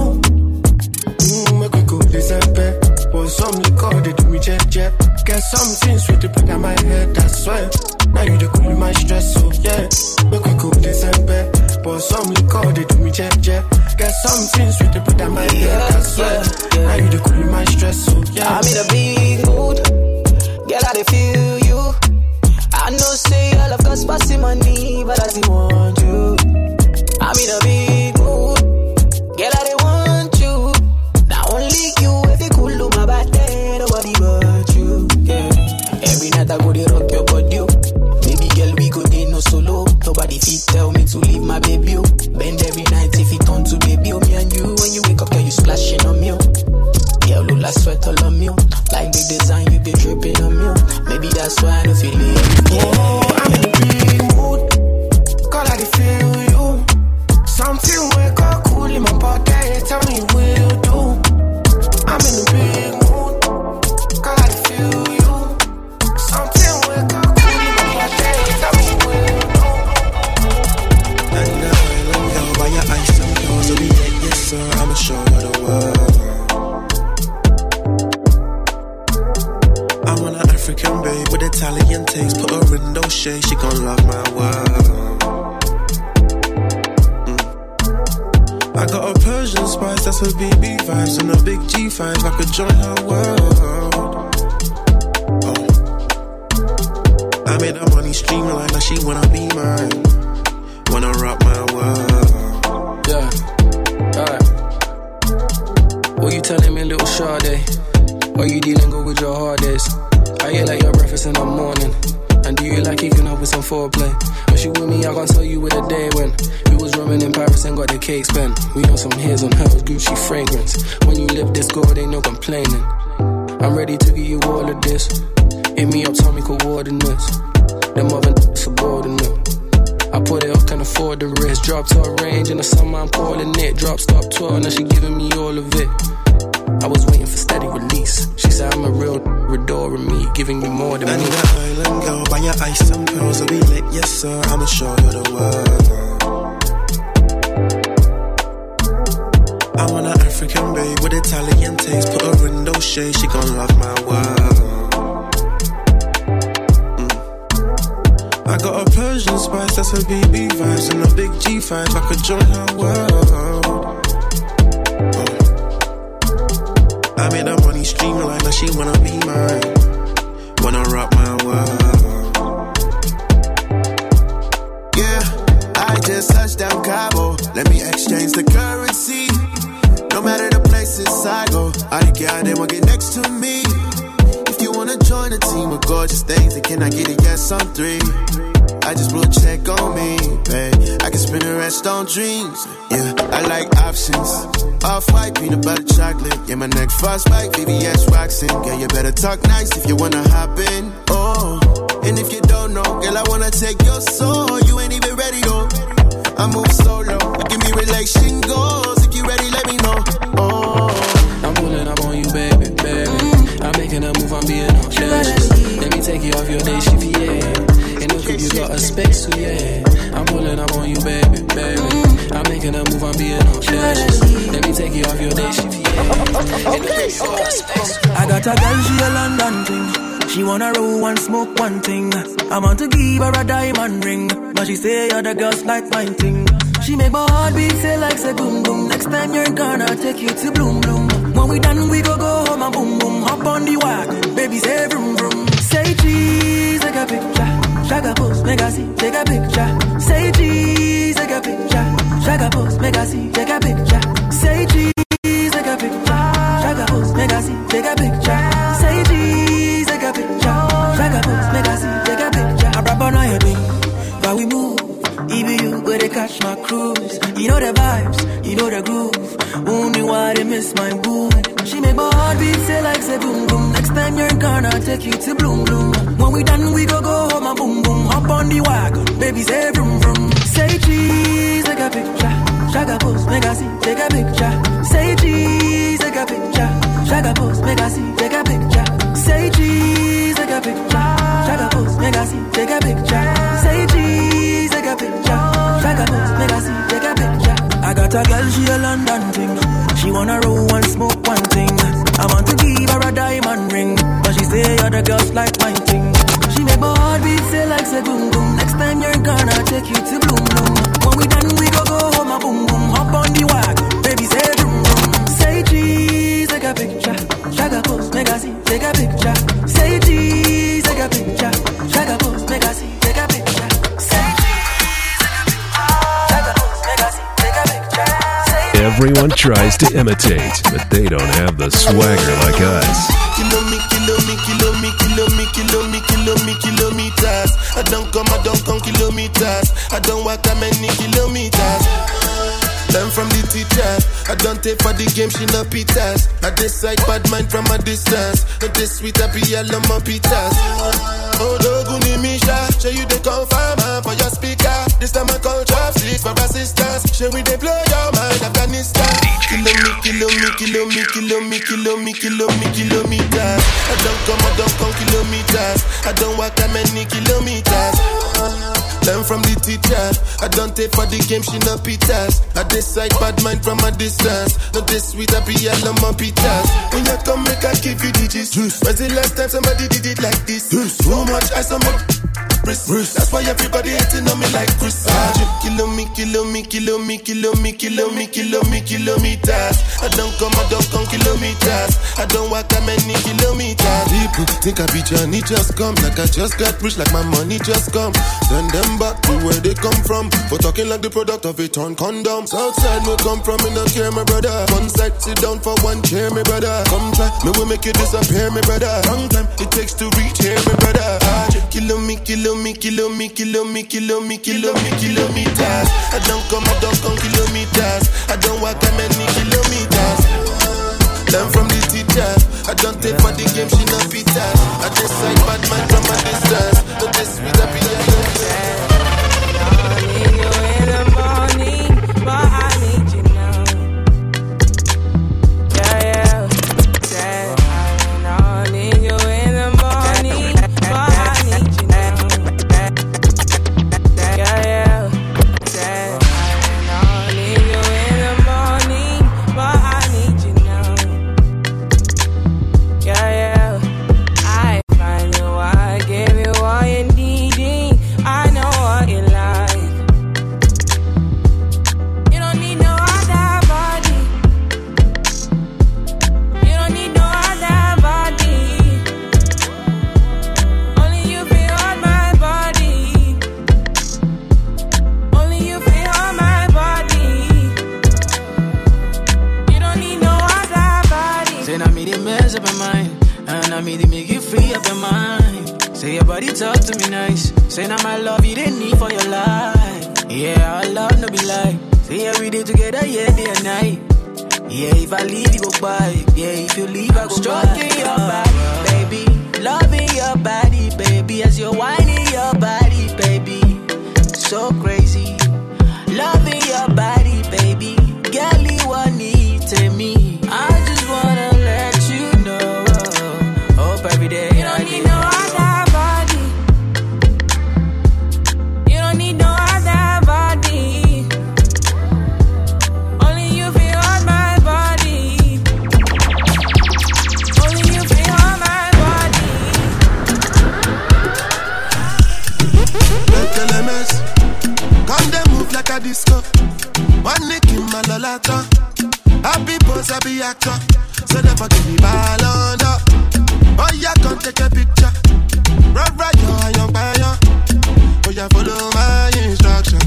Mm, make we go December. Want some liquor, they do me jet jet. Get something sweet to put on my head. I swear. Now you the cool in my stress, so yeah. Make we go December. Want some liquor, they do me jet jet. Get something sweet to put on my head. I swear. Now you the cool in my stress, so yeah. I'm in a big mood. Girl, I dey feel you. I know say all of us passing money, but I still want you. I'm in a big mood. Girl, I dey want you. Not only you, if you cool do my body, nobody but you. Yeah. Every night I go dey rock your body. Baby girl, we go dey no solo. Nobody fit tell me to leave my baby. Bend every night if it turn to baby. Me and you, when you wake up, girl, you splashing on me. Yeah, look like sweat all on me. Like the design, you be dripping on me. Maybe that's why I don't feel it. Yeah. Oh, I'm in a big mood. Call I feel you. Something wake up cool in my body. Tell me will do. I'm in a big mood. Call I feel you. Something wake up cool in my body. Tell me will do. And now I let go by your ice and clothes. So be like, yes sir, I'ma show you the world. I want an African babe with Italian taste. Put her in no shade, she gon' love my world. Mm. I got a Persian spice, that's her B B vibes. And a big G five, I could join her world. Oh. I made her money streamline, now she wanna be mine. Wanna rock my world. Yeah, alright. What you telling me, little Sade? Or you dealing good with your hard days? I hear like your breakfast in the morning. And do you like keeping up with some foreplay? When she with me, I can't tell you where the day went. We was roaming in Paris and got the cake spent. We on some hairs on her Gucci fragrance. When you live this good, ain't no complaining. I'm ready to give you all of this. Hit me up, tell me coordinates. Them other n***s subordinate. I put it up, can afford the risk. Drop to a range in the summer, I'm calling it. Drop, stop, tour, now she giving me all of it. I was waiting for steady release. She said I'm a real adoring me, giving you more than I me. need an island girl, buy your ice and pearls. I'll be lit, yes sir, I'ma show you the world. I want an African babe with Italian taste. Put her in no shade, she gon' love my world. Mm. I got a Persian spice, that's her B B vibes. And a big G five, I could join her world. I made her money streamline, now she wanna be mine. Wanna rock my world. Yeah, I just touched down Cabo. Let me exchange the currency. No matter the places I go, I got them will get next to me. If you wanna join on the team with gorgeous things, and can I get a yes on three? I just blew a check on me, babe. I can spend the rest on dreams. Yeah, I like options. Off-white, peanut butter chocolate. Yeah, my neck frostbite, V V S waxing. Yeah, you better talk nice if you wanna hop in. Oh, and if you don't know, girl, I wanna take your soul. You ain't even ready though. I move solo. Give me relation goals. If you ready, let me know. Oh, I'm pulling up on you, baby, baby. Mm-hmm. I'm making a move, I'm being audacious. Let me take you off your day shift, yeah. And look if you got a space, so yeah. I'm pulling up on you, baby, baby. Mm-hmm. I'm making a move, I'm being audacious. Let me take you off your day shift, yeah. And look if you got a space. I got a girl, she a London thing. She wanna roll one, smoke one thing. I want to give her a diamond ring, but she say other girls like mine thing. She make my heart beat say like say boom boom. Next time you're gonna take you to bloom bloom. When we done we go go home and boom boom. Hop on the wagon, baby say vroom vroom. Say cheese, take a picture. Shaka post, make I see, take a picture. Say cheese, take a picture. Shaka post, make I see, take a picture. Say cheese, take a picture. Shaka post, make I see, take a picture. Say cheese, take a picture. Shaka post, make I see, take a picture. I rap on your thing, but we move. Even you, where they catch my cruise. You know the vibes, you know the groove. Only why they miss my boo. She make my heart beat say like say boom boom. Next time you're gonna take you to bloom bloom. When we done we go go home and boom boom. Hop on the wagon, baby say vroom vroom. Say cheese, take a picture. Shaka post, make I see, take a picture. Say cheese, take a picture. Shaka post, make I see, take a picture. Say cheese, take a picture. Shaka post, make I see, take a picture. Say cheese, take a picture. Shaka post, make I see, take a picture. I got a girl, she a London thing. She wanna roll one, smoke one thing. I want to give her a diamond ring, but she say other girls like mine thing. She make my heart beat say like say boom boom. Next time you're gonna take you to bloom bloom. When we done we go go home and boom boom. Hop on the wagon, baby say vroom vroom. Say cheese, take a picture. Shaka post, make I see, take a picture. Say cheese, take a picture. Shaka post, make I see, take a picture. Say cheese, take a picture. Shaka post, make I see, take a picture. Everyone tries to imitate, but they don't have the swagger like us. Kilo me, kilo me, kilo me, kilo me, kilo me, kilo me, kilometers. I don't come, I don't come kilometers. I don't walk that many kilometers. Learn from the teacher. I don't take for the game, she no pitas. I decide bad mind from a distance. Not this sweet, I be all on my pitas. Oh, Doguni Misha, show you the confirm for your speaker. This time I call chopsticks for assistance. Show we they blow your mind, Afghanistan. Kilo me, kilo me, kilo me, kilo me, kilo me, kilo me, kilometers. I don't come, I don't come kilometers. I don't walk that many kilometers. Learn from the teacher. I don't take for the game, she no pitas. I decide bad mind from a distance. Not this sweet, I be all on my pitas. When you come, make I give you digits. When's the last time somebody did it like this? Too much ice on my wrist. That's why everybody hating on me like Chris. Kilo me, kilo me, kilo me, kilo me, kilo me, kilo me, kilometers. I don't come, I don't come kilometers. I don't walk that many kilometers. People think I be Johnny, just come. Like I just got rich, like my money just come. Send them back to where they come from. For talking like the product of a torn condom. Southside me come from, me no care, my brother. One side, sit down for one chair, my brother. Come try, me will make you disappear, my brother. Long time it takes to reach here, my brother. Kilo me, kilo me, kilo me, kilo me, kilo me, kilo me, kilometers. I don't come, I don't come kilometers. I don't walk that many kilometers. Learn from the teacher. I don't take for the game, she no pitas. I decide bad man from a distance. But this sweet, I be a But I Allow me to make you free up your mind. Say your body talk to me nice. Say now my love you didn't need for your life. Yeah, our love no be like. Say every day together, yeah, day and night. Yeah, if I leave you go by. Yeah, if you leave I go stroking by. Your body, baby. Loving your body, baby. As you're whining your body, baby. So crazy. Loving your body, baby. Girl, you want need to me. I just wanna let you know. Hope every day you don't need no other body. You don't need no other body. Only you feel on my body. Only you feel on my body. Make a mess. Come they move like a disco. One nick in my lolata. Happy pose, happy actor. So never give me ball under. Oh yeah, come take a picture. Rub right your young fire. Oh yeah, follow my instruction.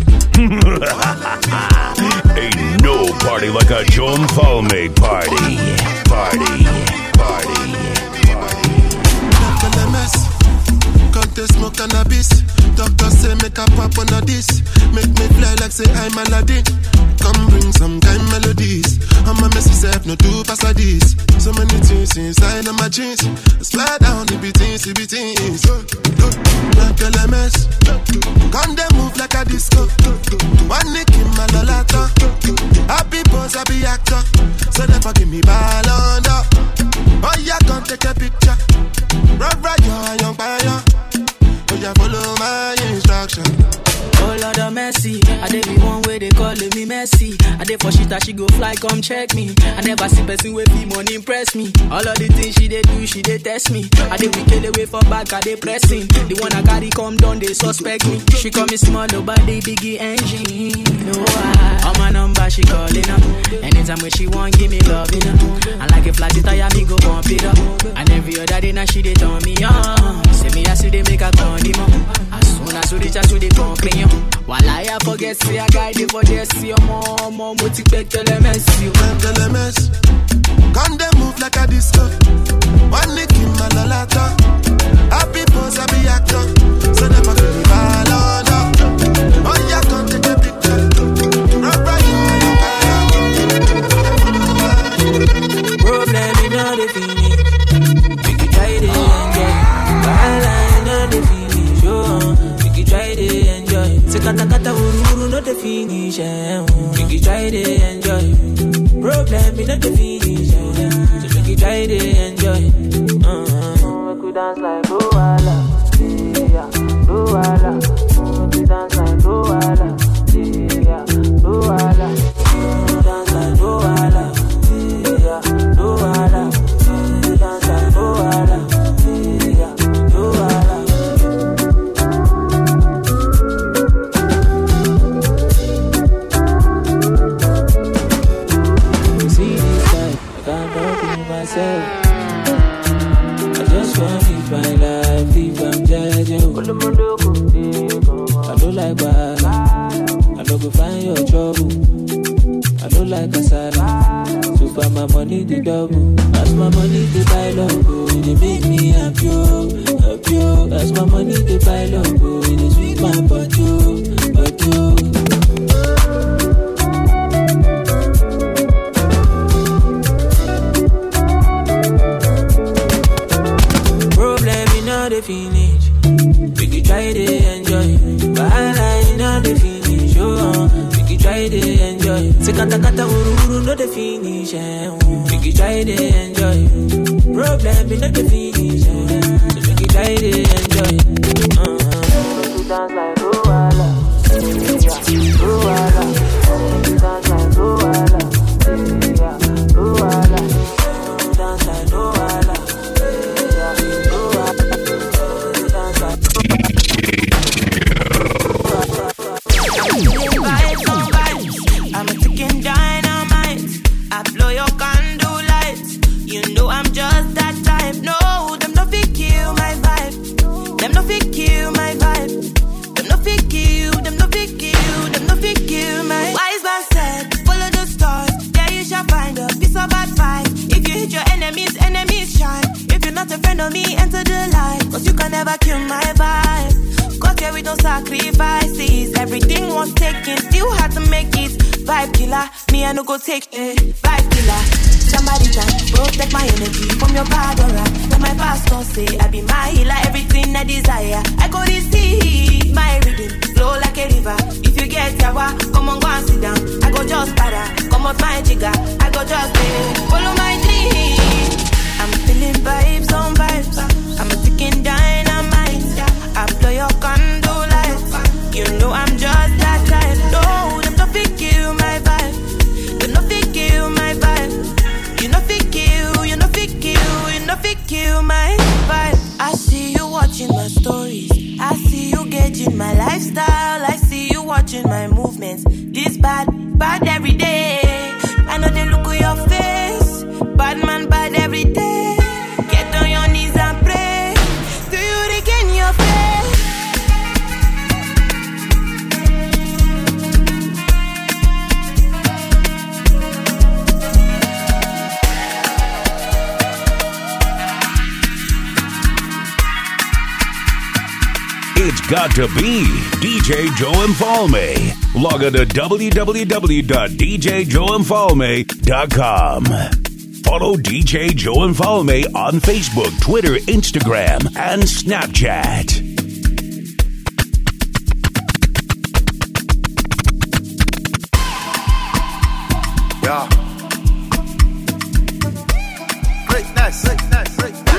Ain't no party like a Joan Falme party. Party, party, party. Mess. Come to smoke cannabis. Doctor say make a pop on a this. Make me fly like say I'm Aladdin. Come bring some kind melodies. I'm a messy self, no two pass like this. So many things inside of my jeans. Slide down, it be things, it be things. Like a mess. Come they move like a disco. One nick in my lolata. Happy pose, happy actor. So never give me ball under. Oh yeah, come take a picture. Rub right your young fire. Oh yeah, follow my instruction. Oh Lord of mercy, I dey be one way they calling me messy. I dey for shit that she go fly, come check me. I never see person with me money impress me. All of the things she dey do, she dey test me. I dey wicked away for back, I dey pressing. The one I carry come down, they suspect me. She call me small, nobody biggie engine. No I, on my number she calling up. Anytime when she want, give me love, you know. And like a flat tire, me go bump it up. And every other day now she dey turn me on. Say me I see they make a turn him up. As soon as we reach out to the company. While I forget, see a guy, they for this, see your mom, mom, what you expect, tell them, see you. Tell them, come they move like a disco. One nick in my lolata. Happy pose, happy actor. So never give me ball under. Oh yeah, come take a picture. Rub right in. Problem in all the feeling. We can try to enjoy. While I know the feeling, sure. We can try to enjoy. Say kata kata uru uru no the finish. We can try to enjoy. Problem is not the finish. So we can try to enjoy. Uh-huh. We could dance like Luala, yeah, Luala. We could dance like Luala, yeah, Luala. We could dance like Luala, yeah, Luala. We could dance like Luala, yeah, Luala. Myself. I just want to live my life, live I'm judging. I don't like bad, I don't go find your trouble. I don't like a salad, so far my money the double. As my money they buy logo, they make me happy, happy. As my money they buy logo, they sweet my body, body. The finish, we can try to enjoy. But I know the finish, oh, we can try to enjoy. Say kata kata uru uru no the finish, we can try to enjoy. Problem is not the finish, so we can try to enjoy. Uh-huh. We dance like Luala, yeah, Luala. We dance like Luala, yeah, Luala. We dance like Luala, yeah, Luala. I'm a ticking dynamite. I blow your candle lights. You know I'm just that type. No, them no fit kill my vibe. Them no fit kill my vibe. Them no fit kill. Them no fit kill. Them no fit kill my. Wise man said, follow the stars. There you shall find a piece of advice. If you hit your enemies, enemies shine. If you're not let your friend on me enter the light, cause you can never kill my vibe. Got here with no sacrifices. Everything was taken, still had to make it. Vibe killer, me I no go take it. Vibe killer, somebody can protect my energy from your bad aura. When my pastor say I be my healer, everything I desire, I go receive my rhythm, flow like a river. If you get yawa, come on go and sit down. I go just para, come out my jigger. I go just pay, follow my dream. I'm feeling vibes on vibes. I'm a ticking dynamite. I blow your condo lights. You know I'm just that type. No, them not fit kill my vibe. Them not fit kill my vibe. You know fit kill, you know fit kill, you know fit kill my vibe. I see you watching my stories. I see you gauging my lifestyle. I see you watching my movements. This bad, bad every day. I know they look at your face. Bad man, bad every day. Get on your knees and pray. Do you regain your faith? It's got to be D J Joe Infalme. Log on to w w w dot d j joe infalme dot com. Follow D J Joe Infalme on Facebook, Twitter, Instagram, and Snapchat. Yeah. Great, nice, great, nice, great, nice.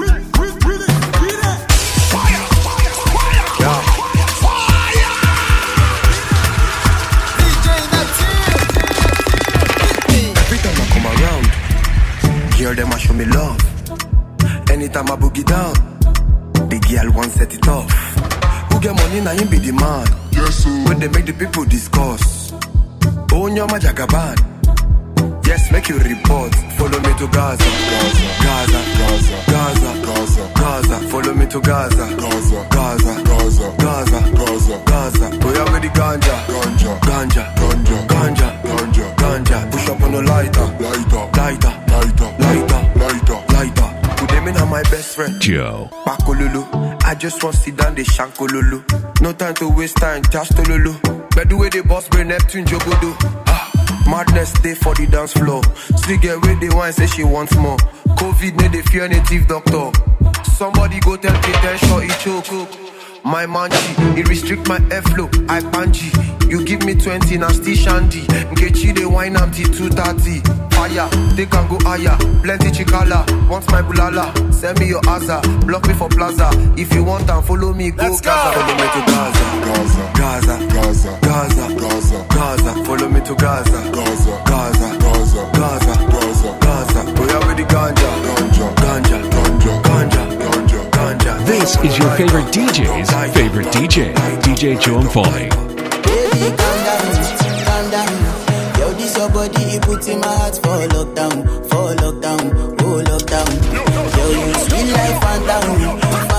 Hear them a show me love. Anytime I boogie down, the girl won't set it off. Who get money now him be the man. Yes, sir. When they make the people discuss. Oh, nyama jagaban. Yes, make you report. Follow me to Gaza. Gaza, Gaza, Gaza, Gaza, Gaza. Follow me to Gaza. Gaza, Gaza, Gaza, Gaza, Gaza, Gaza. Boy, I'm with the ganja. Ganja, ganja, ganja, ganja, ganja, ganja. Push up on the lighter, lighter, lighter, lighter, lighter, lighter, lighter. Put them in on my best friend Joe. Bakolulu. I just want to sit down, they shankolulu. No time to waste time, just tolulu. But the way they boss brain Neptune Jogodo. Madness day for the dance floor. Still get where they want, say she wants more. COVID made they fear native doctor. Somebody go tell Ketenshore he choke. My manchi, it restrict my airflow. I panchi. You give me twenty, now still shandy. Nkechi they wine am till two thirty. Fire, they can go higher. Plenty chikala, want my bulala. Send me your Aza, block me for plaza. If you want and follow me, go Gaza. Follow me to Gaza, Gaza, Gaza, Gaza, Gaza, Gaza. Follow me to Gaza, Gaza, Gaza, Gaza, Gaza, Gaza, Gaza. Boy, I'm with the ganja, ganja, ganja, ganja, ganja, ganja, ganja. This is your favorite D J's favorite D J, D J Joe Infalme. Baby, calm down, calm down. Yo, this your body, it puts in my heart for lockdown, for lockdown, oh lockdown. Yo, you sweet life, phantom,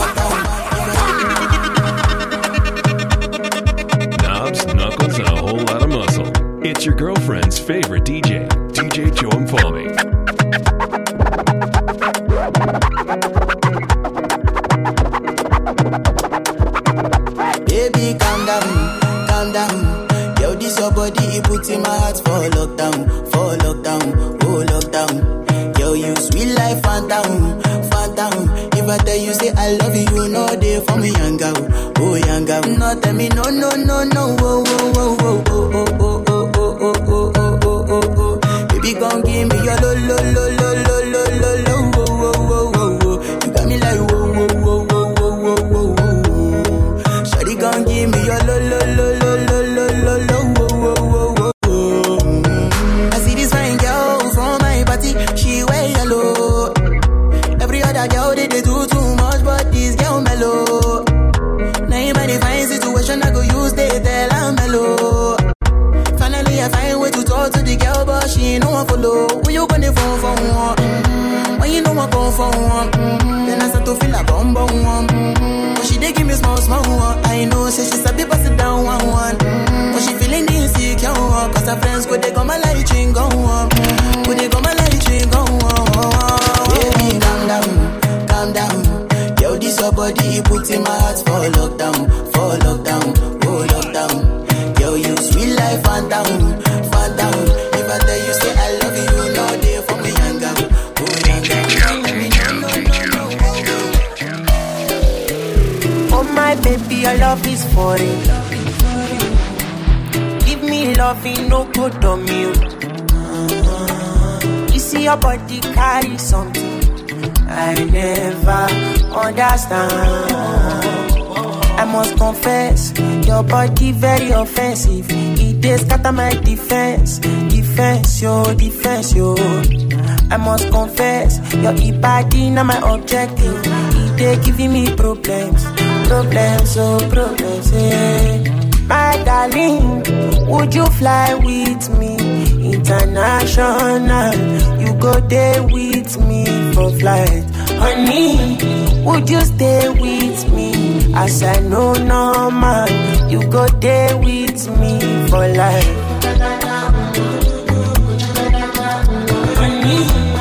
phantom. Knobs, knuckles, and a whole lot of muscle. It's your girlfriend's favorite D J, D J Joe Infalme. Baby, calm down, calm down. Yo, this your body, it puts in my heart for lockdown, for lockdown, oh lockdown. Yo, you sweet life, phantom, phantom. If I tell you say I love you, you know they for me, young girl, oh young girl. No, tell me no, no, no, no, oh, oh, oh, oh, oh, oh, oh, oh, oh, oh, oh, oh, oh. Baby, come give me your lo, lo, lo, lo, lo, lo, lo, lo, oh, oh, oh, oh, oh. You got me like whoa, whoa, whoa, whoa, whoa, whoa, whoa. Shawty, come give me your lo, lo, lo, lo, lo, lo, lo, lo, oh, oh, oh, oh. Mm. I see this fine girl from my party, she wear yellow. Every other girl they, they do too much, but this girl mellow. Now in my divine situation, I go use they tell I'm mellow. Finally, I find way to talk to the girl, but she ain't no one follow. When you gonna phone for one? Mm-hmm. When you know I go for one? Mm-hmm. Then I start to feel a bum bum one. Mm-hmm. But she dey give me small small one. I know, say she's a bit pass it down one one. Mm-hmm. But she feeling insecure, cause her friends go they come my light ring go on. Go they come my light ring go on. Baby, calm down, calm your love is foreign. Give me loving, no good on me. You see your body carry something I never understand. I must confess, your body very offensive. It is scatter my defense, defense, yo, defense, yo. I must confess, your body not my objective. It is giving me problems, problems, oh problems, yeah. My darling, would you fly with me international? You go there with me for flight. Honey, would you stay with me? As I know no man, you go there with me for life. Honey,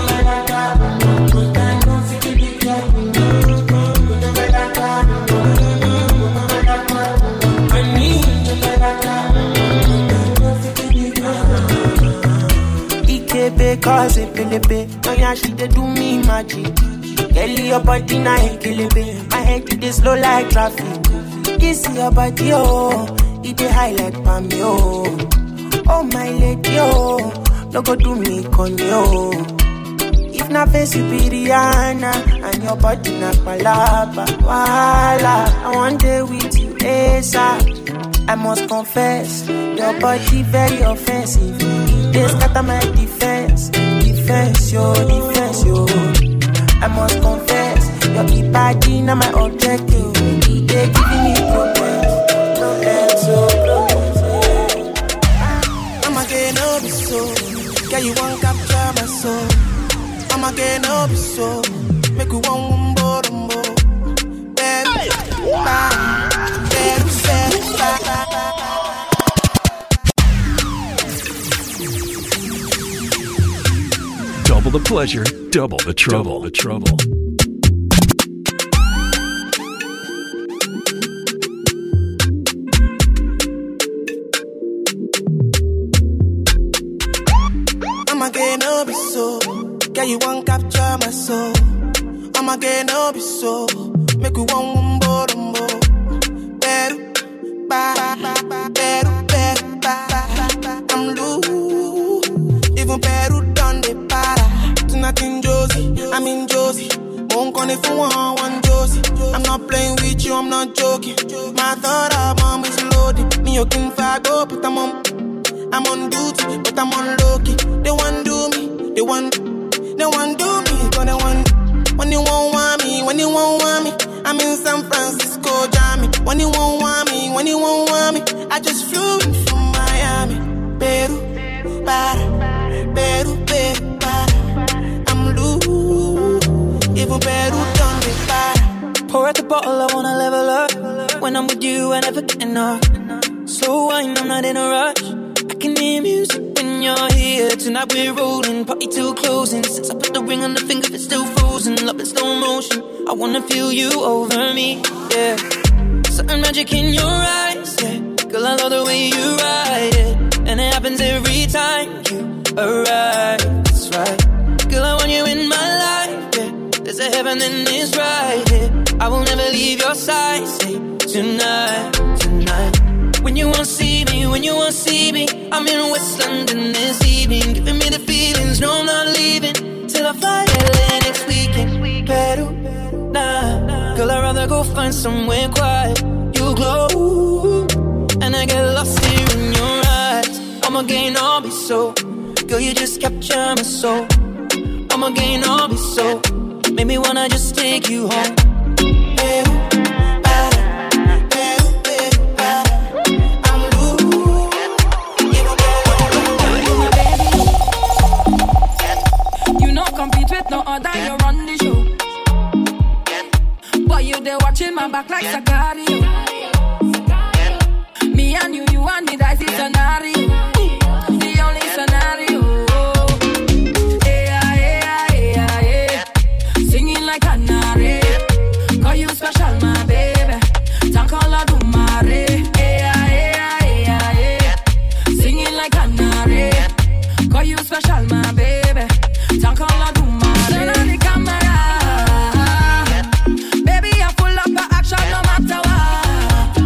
because it pelepe, oh yeah, she dey do me magic. Girl, your body na ekelepe, my head it dey slow like traffic. This your body, oh, it dey high like palm, oh. Oh my lady, oh, no go do me con yo. If na face you be Rihanna, and your body na palapa, wala. I want day with you, ASAP. I must confess, your body very offensive. They scatter my defense, defense, yo, defense, yo. I must confess, your body not my objective. They giving me problems, problems, so problems, yeah. I'm again, no be so. Yeah, you won't capture my soul. I'm again, no be so. Make you one wumbo, wumbo. Better, better, better, better. Double the pleasure, double the trouble. Double the trouble. I'm again, no be so. Yeah, you won't capture my soul. I'm again, no be so. Make you one wumbo, wumbo. Better, better, better, better. I'm loose. Even better done the para. Nothing Josie, I'm in Josie. Won't call it for one, one Josie. I'm not playing with you, I'm not joking. My thought of mom is loaded. Me, you can fight up, but I'm on. I'm on duty, but I'm on low-key. They want do me, they want, they want do me, but they want. When you won't want me, when you won't want me, I'm in San Francisco, Jammy. When you won't want me, when you won't want me, I just flew in from Miami. Peru, para, Peru, Peru, para. Even better done the fire. Pour out the bottle, I wanna level up. When I'm with you, I never get enough. So wine, I'm not in a rush. I can hear music when you're here. Tonight we're rolling, party till closing. Since I put the ring on the finger, it's still frozen. Love in slow motion, I wanna feel you over me, yeah. Certain magic in your eyes, yeah. Girl, I love the way you ride it. And it happens every time you arrive, that's right. Girl, I want you in my life, yeah. There's a heaven and it's right here. Yeah. I will never leave your side, say tonight, tonight. When you won't see me, when you won't see me, I'm in West London this evening. Giving me the feelings, no I'm not leaving till I fly L A next weekend. Peru, nah, girl I'd rather go find somewhere quiet. You glow, and I get lost here in your eyes. I'm again, I'll be so. Girl, you just capture my soul. I'm again, I'll be so. Make me wanna just take you home. Peru, para, Peru, Peru, para. I'm loose. You know compete with no other, you run the show. But you there watching my back like Sicario. Me and you, you and me, that's the scenario. The only scenario. Special, my baby. Talk all I do, Mare. Hey, hey, hey, hey, singing like canary. Call you special, my baby. Talk all I do, Mare. Turn on the camera. Baby, I full up the action no matter what.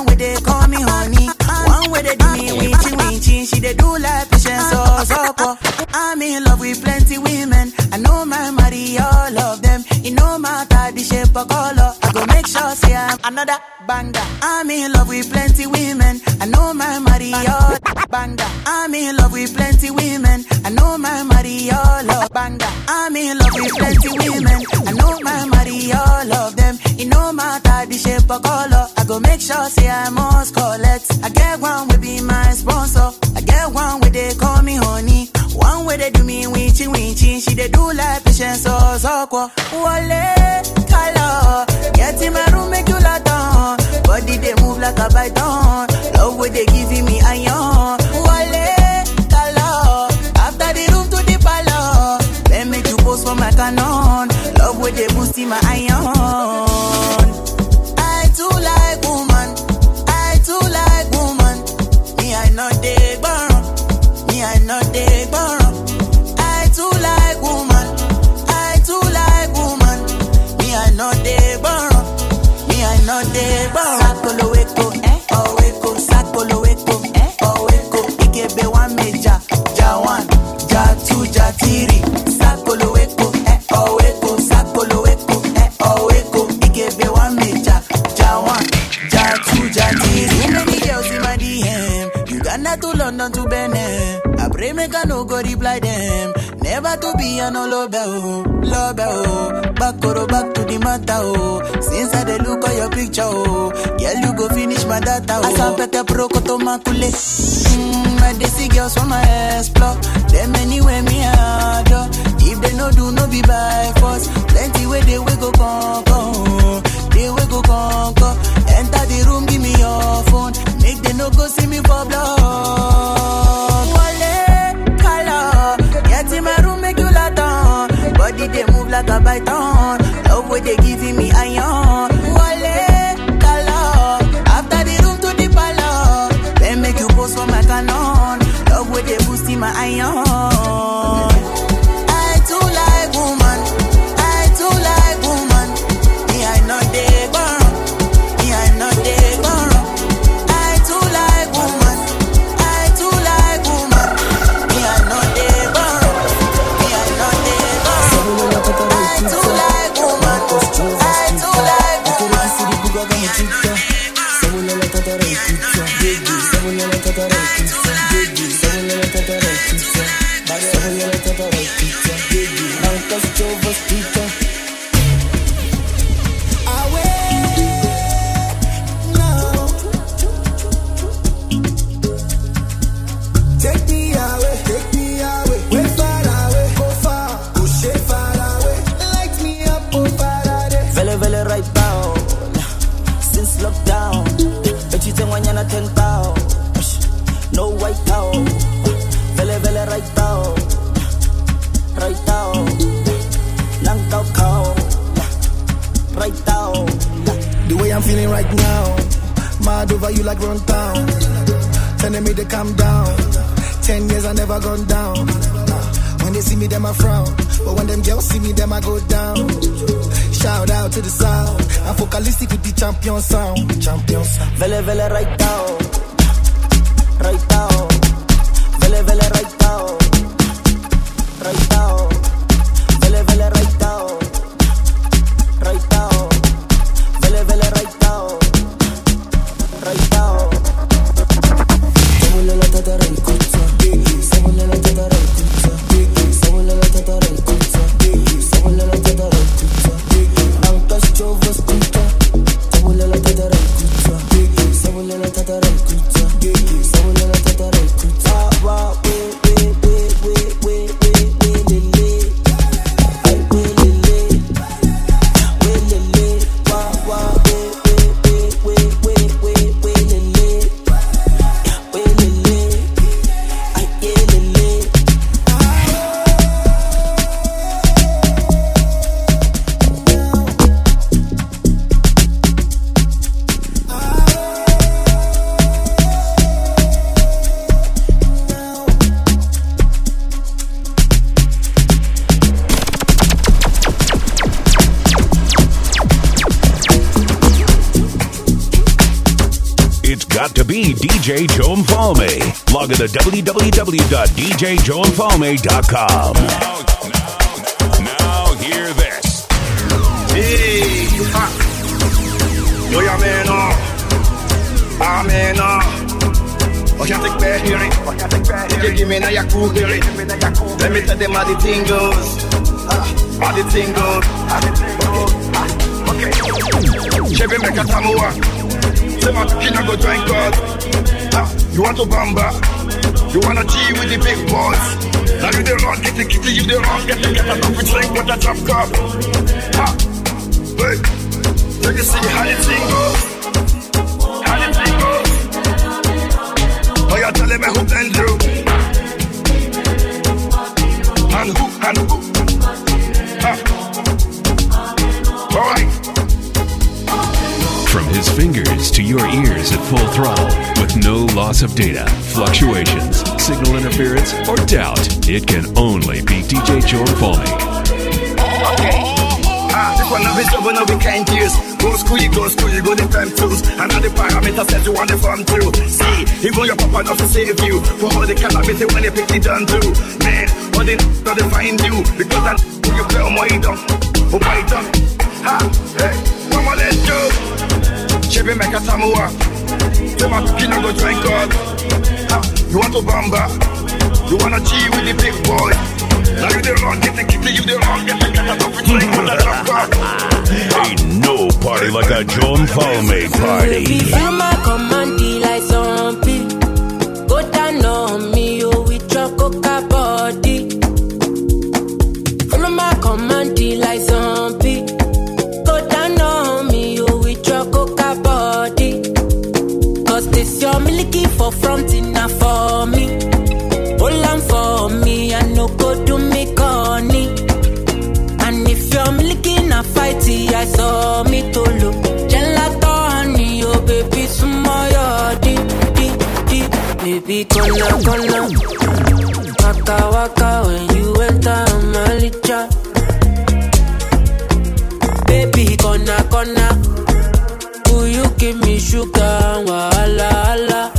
one where they call me honey. One where they do me winchy winchy. She they do like patience so so so. I'm in love with plenty women. I know my marry all of them. It no matter the shape or color. I go make sure say I'm another banda. I'm in love with plenty women. I know my marry all banda. I'm in love with plenty women. I know my marry all of banda. I'm in love with plenty women. I know my marry all of them. It no matter the shape or color. I go make sure say I must collect. I get one will be my sponsor. I get one where they call me honey. One way they do me winchy winchy. She they do like patience so so so. Wale color. Get in my room make you lot on. Body they move like a python. Love way they giving me iron. Wale color. After the room to the palace. Then make you post for my canon. Love way they boosting my iron. I too like woman. I too like woman. Me I know they burn. Me I know they burn. I too like woman. I too like woman. Me I know they burn. Me I know they burn. Sakolo weko, eh? Oh weko, sakolo weko, eh? Oh weko. Ikebe one meja, ja one, ja two, ja three. Sakolo weko, eh? Oh weko, sakolo weko, eh? Oh weko. Ikebe one meja, ja one, ja two, ja three. Too many girls in my D M. Uganda to London to Benin. I pray make I no go reply them. Never to be an love oh, love oh. Back or back to the matter oh. Since I dey look at your picture oh, girl you go finish my data oh. Asapete pro koto makule. Mmm, my desi girls from my explore. Them anywhere me adore. If they no do no be by force. Plenty way they we go conquer. They we go conquer. Enter the room give me your phone. Make they no go see me for blood. Get in my room, make you lot on. Body they move like a python. Love way they giving me iron. Wale, color. After the room to the palace. Then make you post for my canon. Love way they boosting my iron. I too like woman. I too like woman. Me I know they burn. Me I know they burn. I too like woman. I too like woman. Me I know they burn. No white out, vele vele right out, right out, lang cow cow, right out. The way I'm feeling right now, mad over you like run town. Telling me to calm down. Ten years I never gone down. When they see me, them I frown. But when them girls see me, them I go down. Shout out to the sound. I'm focalistic with the champion sound. Champion sound. Vele vele right out. Right now, vele vele right now, right now, vele vele right now, right now, vele vele right now, right now. Samula la tata right kutsa, samula la tata right kutsa, samula la tata right kutsa, samula la tata right kutsa. Ankas chovas kutsa, samula la tata right kutsa, samula la tata right kutsa. It's got to be D J Joe Mfalme. Log on to w w w dot d j joe mfalme dot com. Now, now, now hear this. Hey, ha. Yo, ya man, oh. Ah, man, oh. Oh, can't take back hearing. You give me now your cool hearing. Let me tell them how the thing goes. How the thing goes. Okay. Chevy make a tamuwa. Say my kid go drink God. You want to bamba? You wanna G with the big boys? Now you the wrong, get the kitty, you the wrong, get the get a coffee drink with a drop cup. Ha! Hey! Let me see how the thing goes. How the thing goes. Oh, you're telling me who and you. And who, and who. Ha! Alright. From his fingers to your ears at full throttle, with no loss of data, fluctuations, signal interference, or doubt, it can only be D J Joe Mfalme. Okay. Ah, this one of his job, no we can't use. Go school, you go school, you go the time tools. And all the parameters that you want to farm through. See, even your papa not to save you. For all the calamity when they pick it down too. Man, all they not to find you. Because that you play on my dog. Oh my dog. Ha, hey, one more let's go. Chevy make a tamuwa. Say my kid go drink God. You want to bamba? You wanna G with the big boy? Now you the wrong, get the kitty, you the wrong, get the get a coffee drink with a drop cup. Ain't no party like a Joe Mfalme party. Feel my command like zombie. Go down on me, oh, with your coca body. Follow my command like zombie. Go down on me, oh, with your coca body. Cause this your milky for front enough for me. Hold on for me, I no go do me corny. And if you're milky na fighty, I saw me to look. Gelato honey, oh baby, sumoyo di di di. Baby, gonna gonna waka waka when you enter my licha. Baby, gonna gonna, will you give me sugar? Wala wala.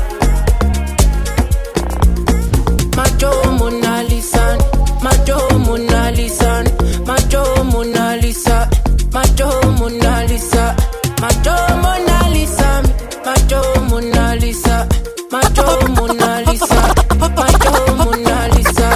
Macho Mona Lisa, Macho Mona Lisa, Macho Mona Lisa, Macho Mona Lisa, Macho Mona Lisa, Macho Mona Lisa, Macho Mona Lisa, Macho Mona Lisa.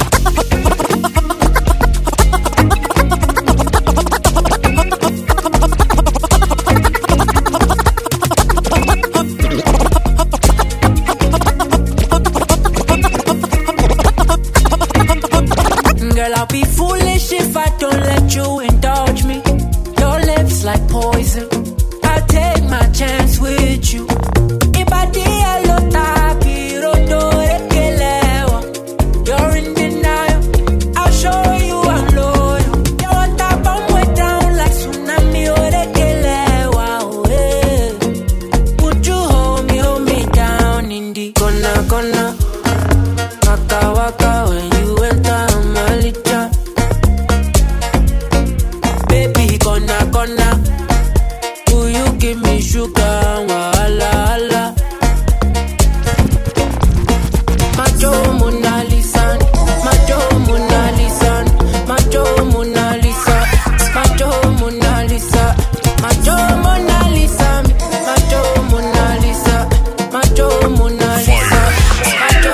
Girl, I'll be foolish if I don't let you indulge me. Your lips like poison. I'll take my chance with you. Ibadi alota pirodo ekelewa. You're in denial. I'll show you I'm loyal. You want that bomb way down like tsunami or ekelewa. Oh, hey. Would you hold me, hold me down in the gonna, gonna. Waka waka when you enter my licha. Baby, gonna, gonna. Will you give me sugar? Wala, wala. Macho Mona Lisa, Macho Mona Lisa, Macho Mona Lisa, Macho Mona Lisa, Macho Mona Lisa, Macho Mona Lisa, Macho Mona Lisa, Macho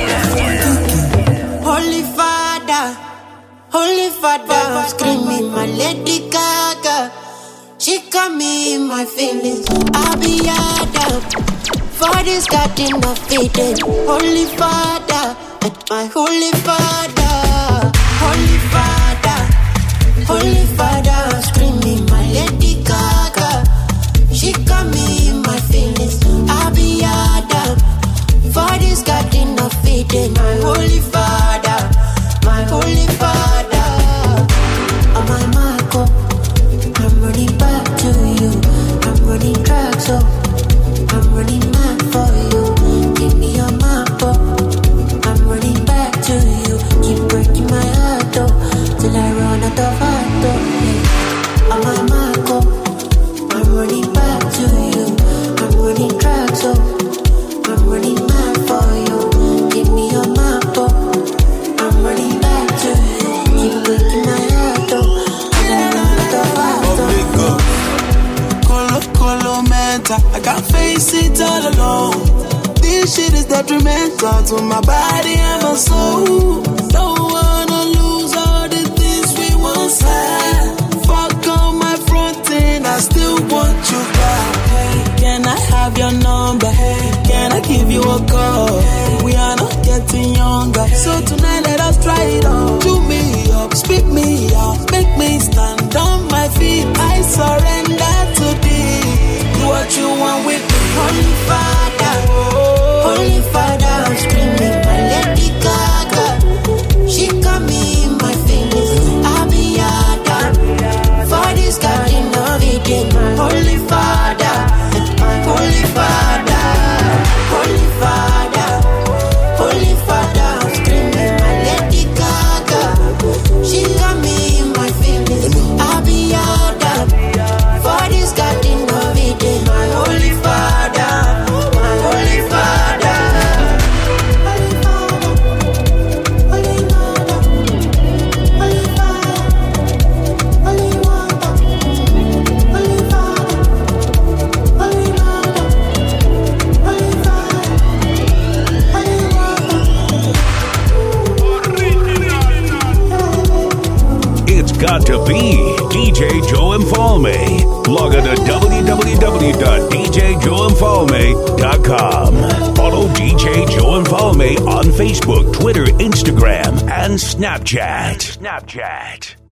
Holy Father, Holy Father, I'm screaming my Lady Gaga. She got me in my feelings. I'll be Adam. Father's got enough feeding. Holy Father, and my Holy Father, Holy Father, Holy Father, I'm screaming my Lady Gaga. She got me in my feelings. I'll be Adam. Father's got enough feeding. My Holy Father, my Holy Father. Oh my Marco, I'm running back to you. I'm running track, so I'm running mad for you. Give me your map, I'm running back to you. Keep breaking my heart, though, till I run out of heart, though. Oh my Marco, I'm running back to you. I'm running track, so This shit is detrimental to my body and my soul. Don't wanna lose all the things we once had. Fuck on my front end, I still want you back. Hey, can I have your number? Hey, can I give you a call? Hey, we are not getting younger, so tonight let us try it on. Do me up, spit me out, make me stand on my feet. I surrender to thee. Do what you want with me. Holy Father, Holy Father, I'm screaming my Lady Gaga. She got me in my feelings. I'll be yada for this garden of Eden. Holy Father, Holy Father, Holy Father, Holy Father, I'm screaming my Lady Gaga. She got me in my feelings. I'll be yada for this garden of Eden. My Holy Father, my Holy Father. It's got to be D J Joe Infalme. Log on to w w w dot d j joe infalme dot com. Follow D J Joe Infalme on Facebook, Twitter, Instagram, and Snapchat. Snapchat.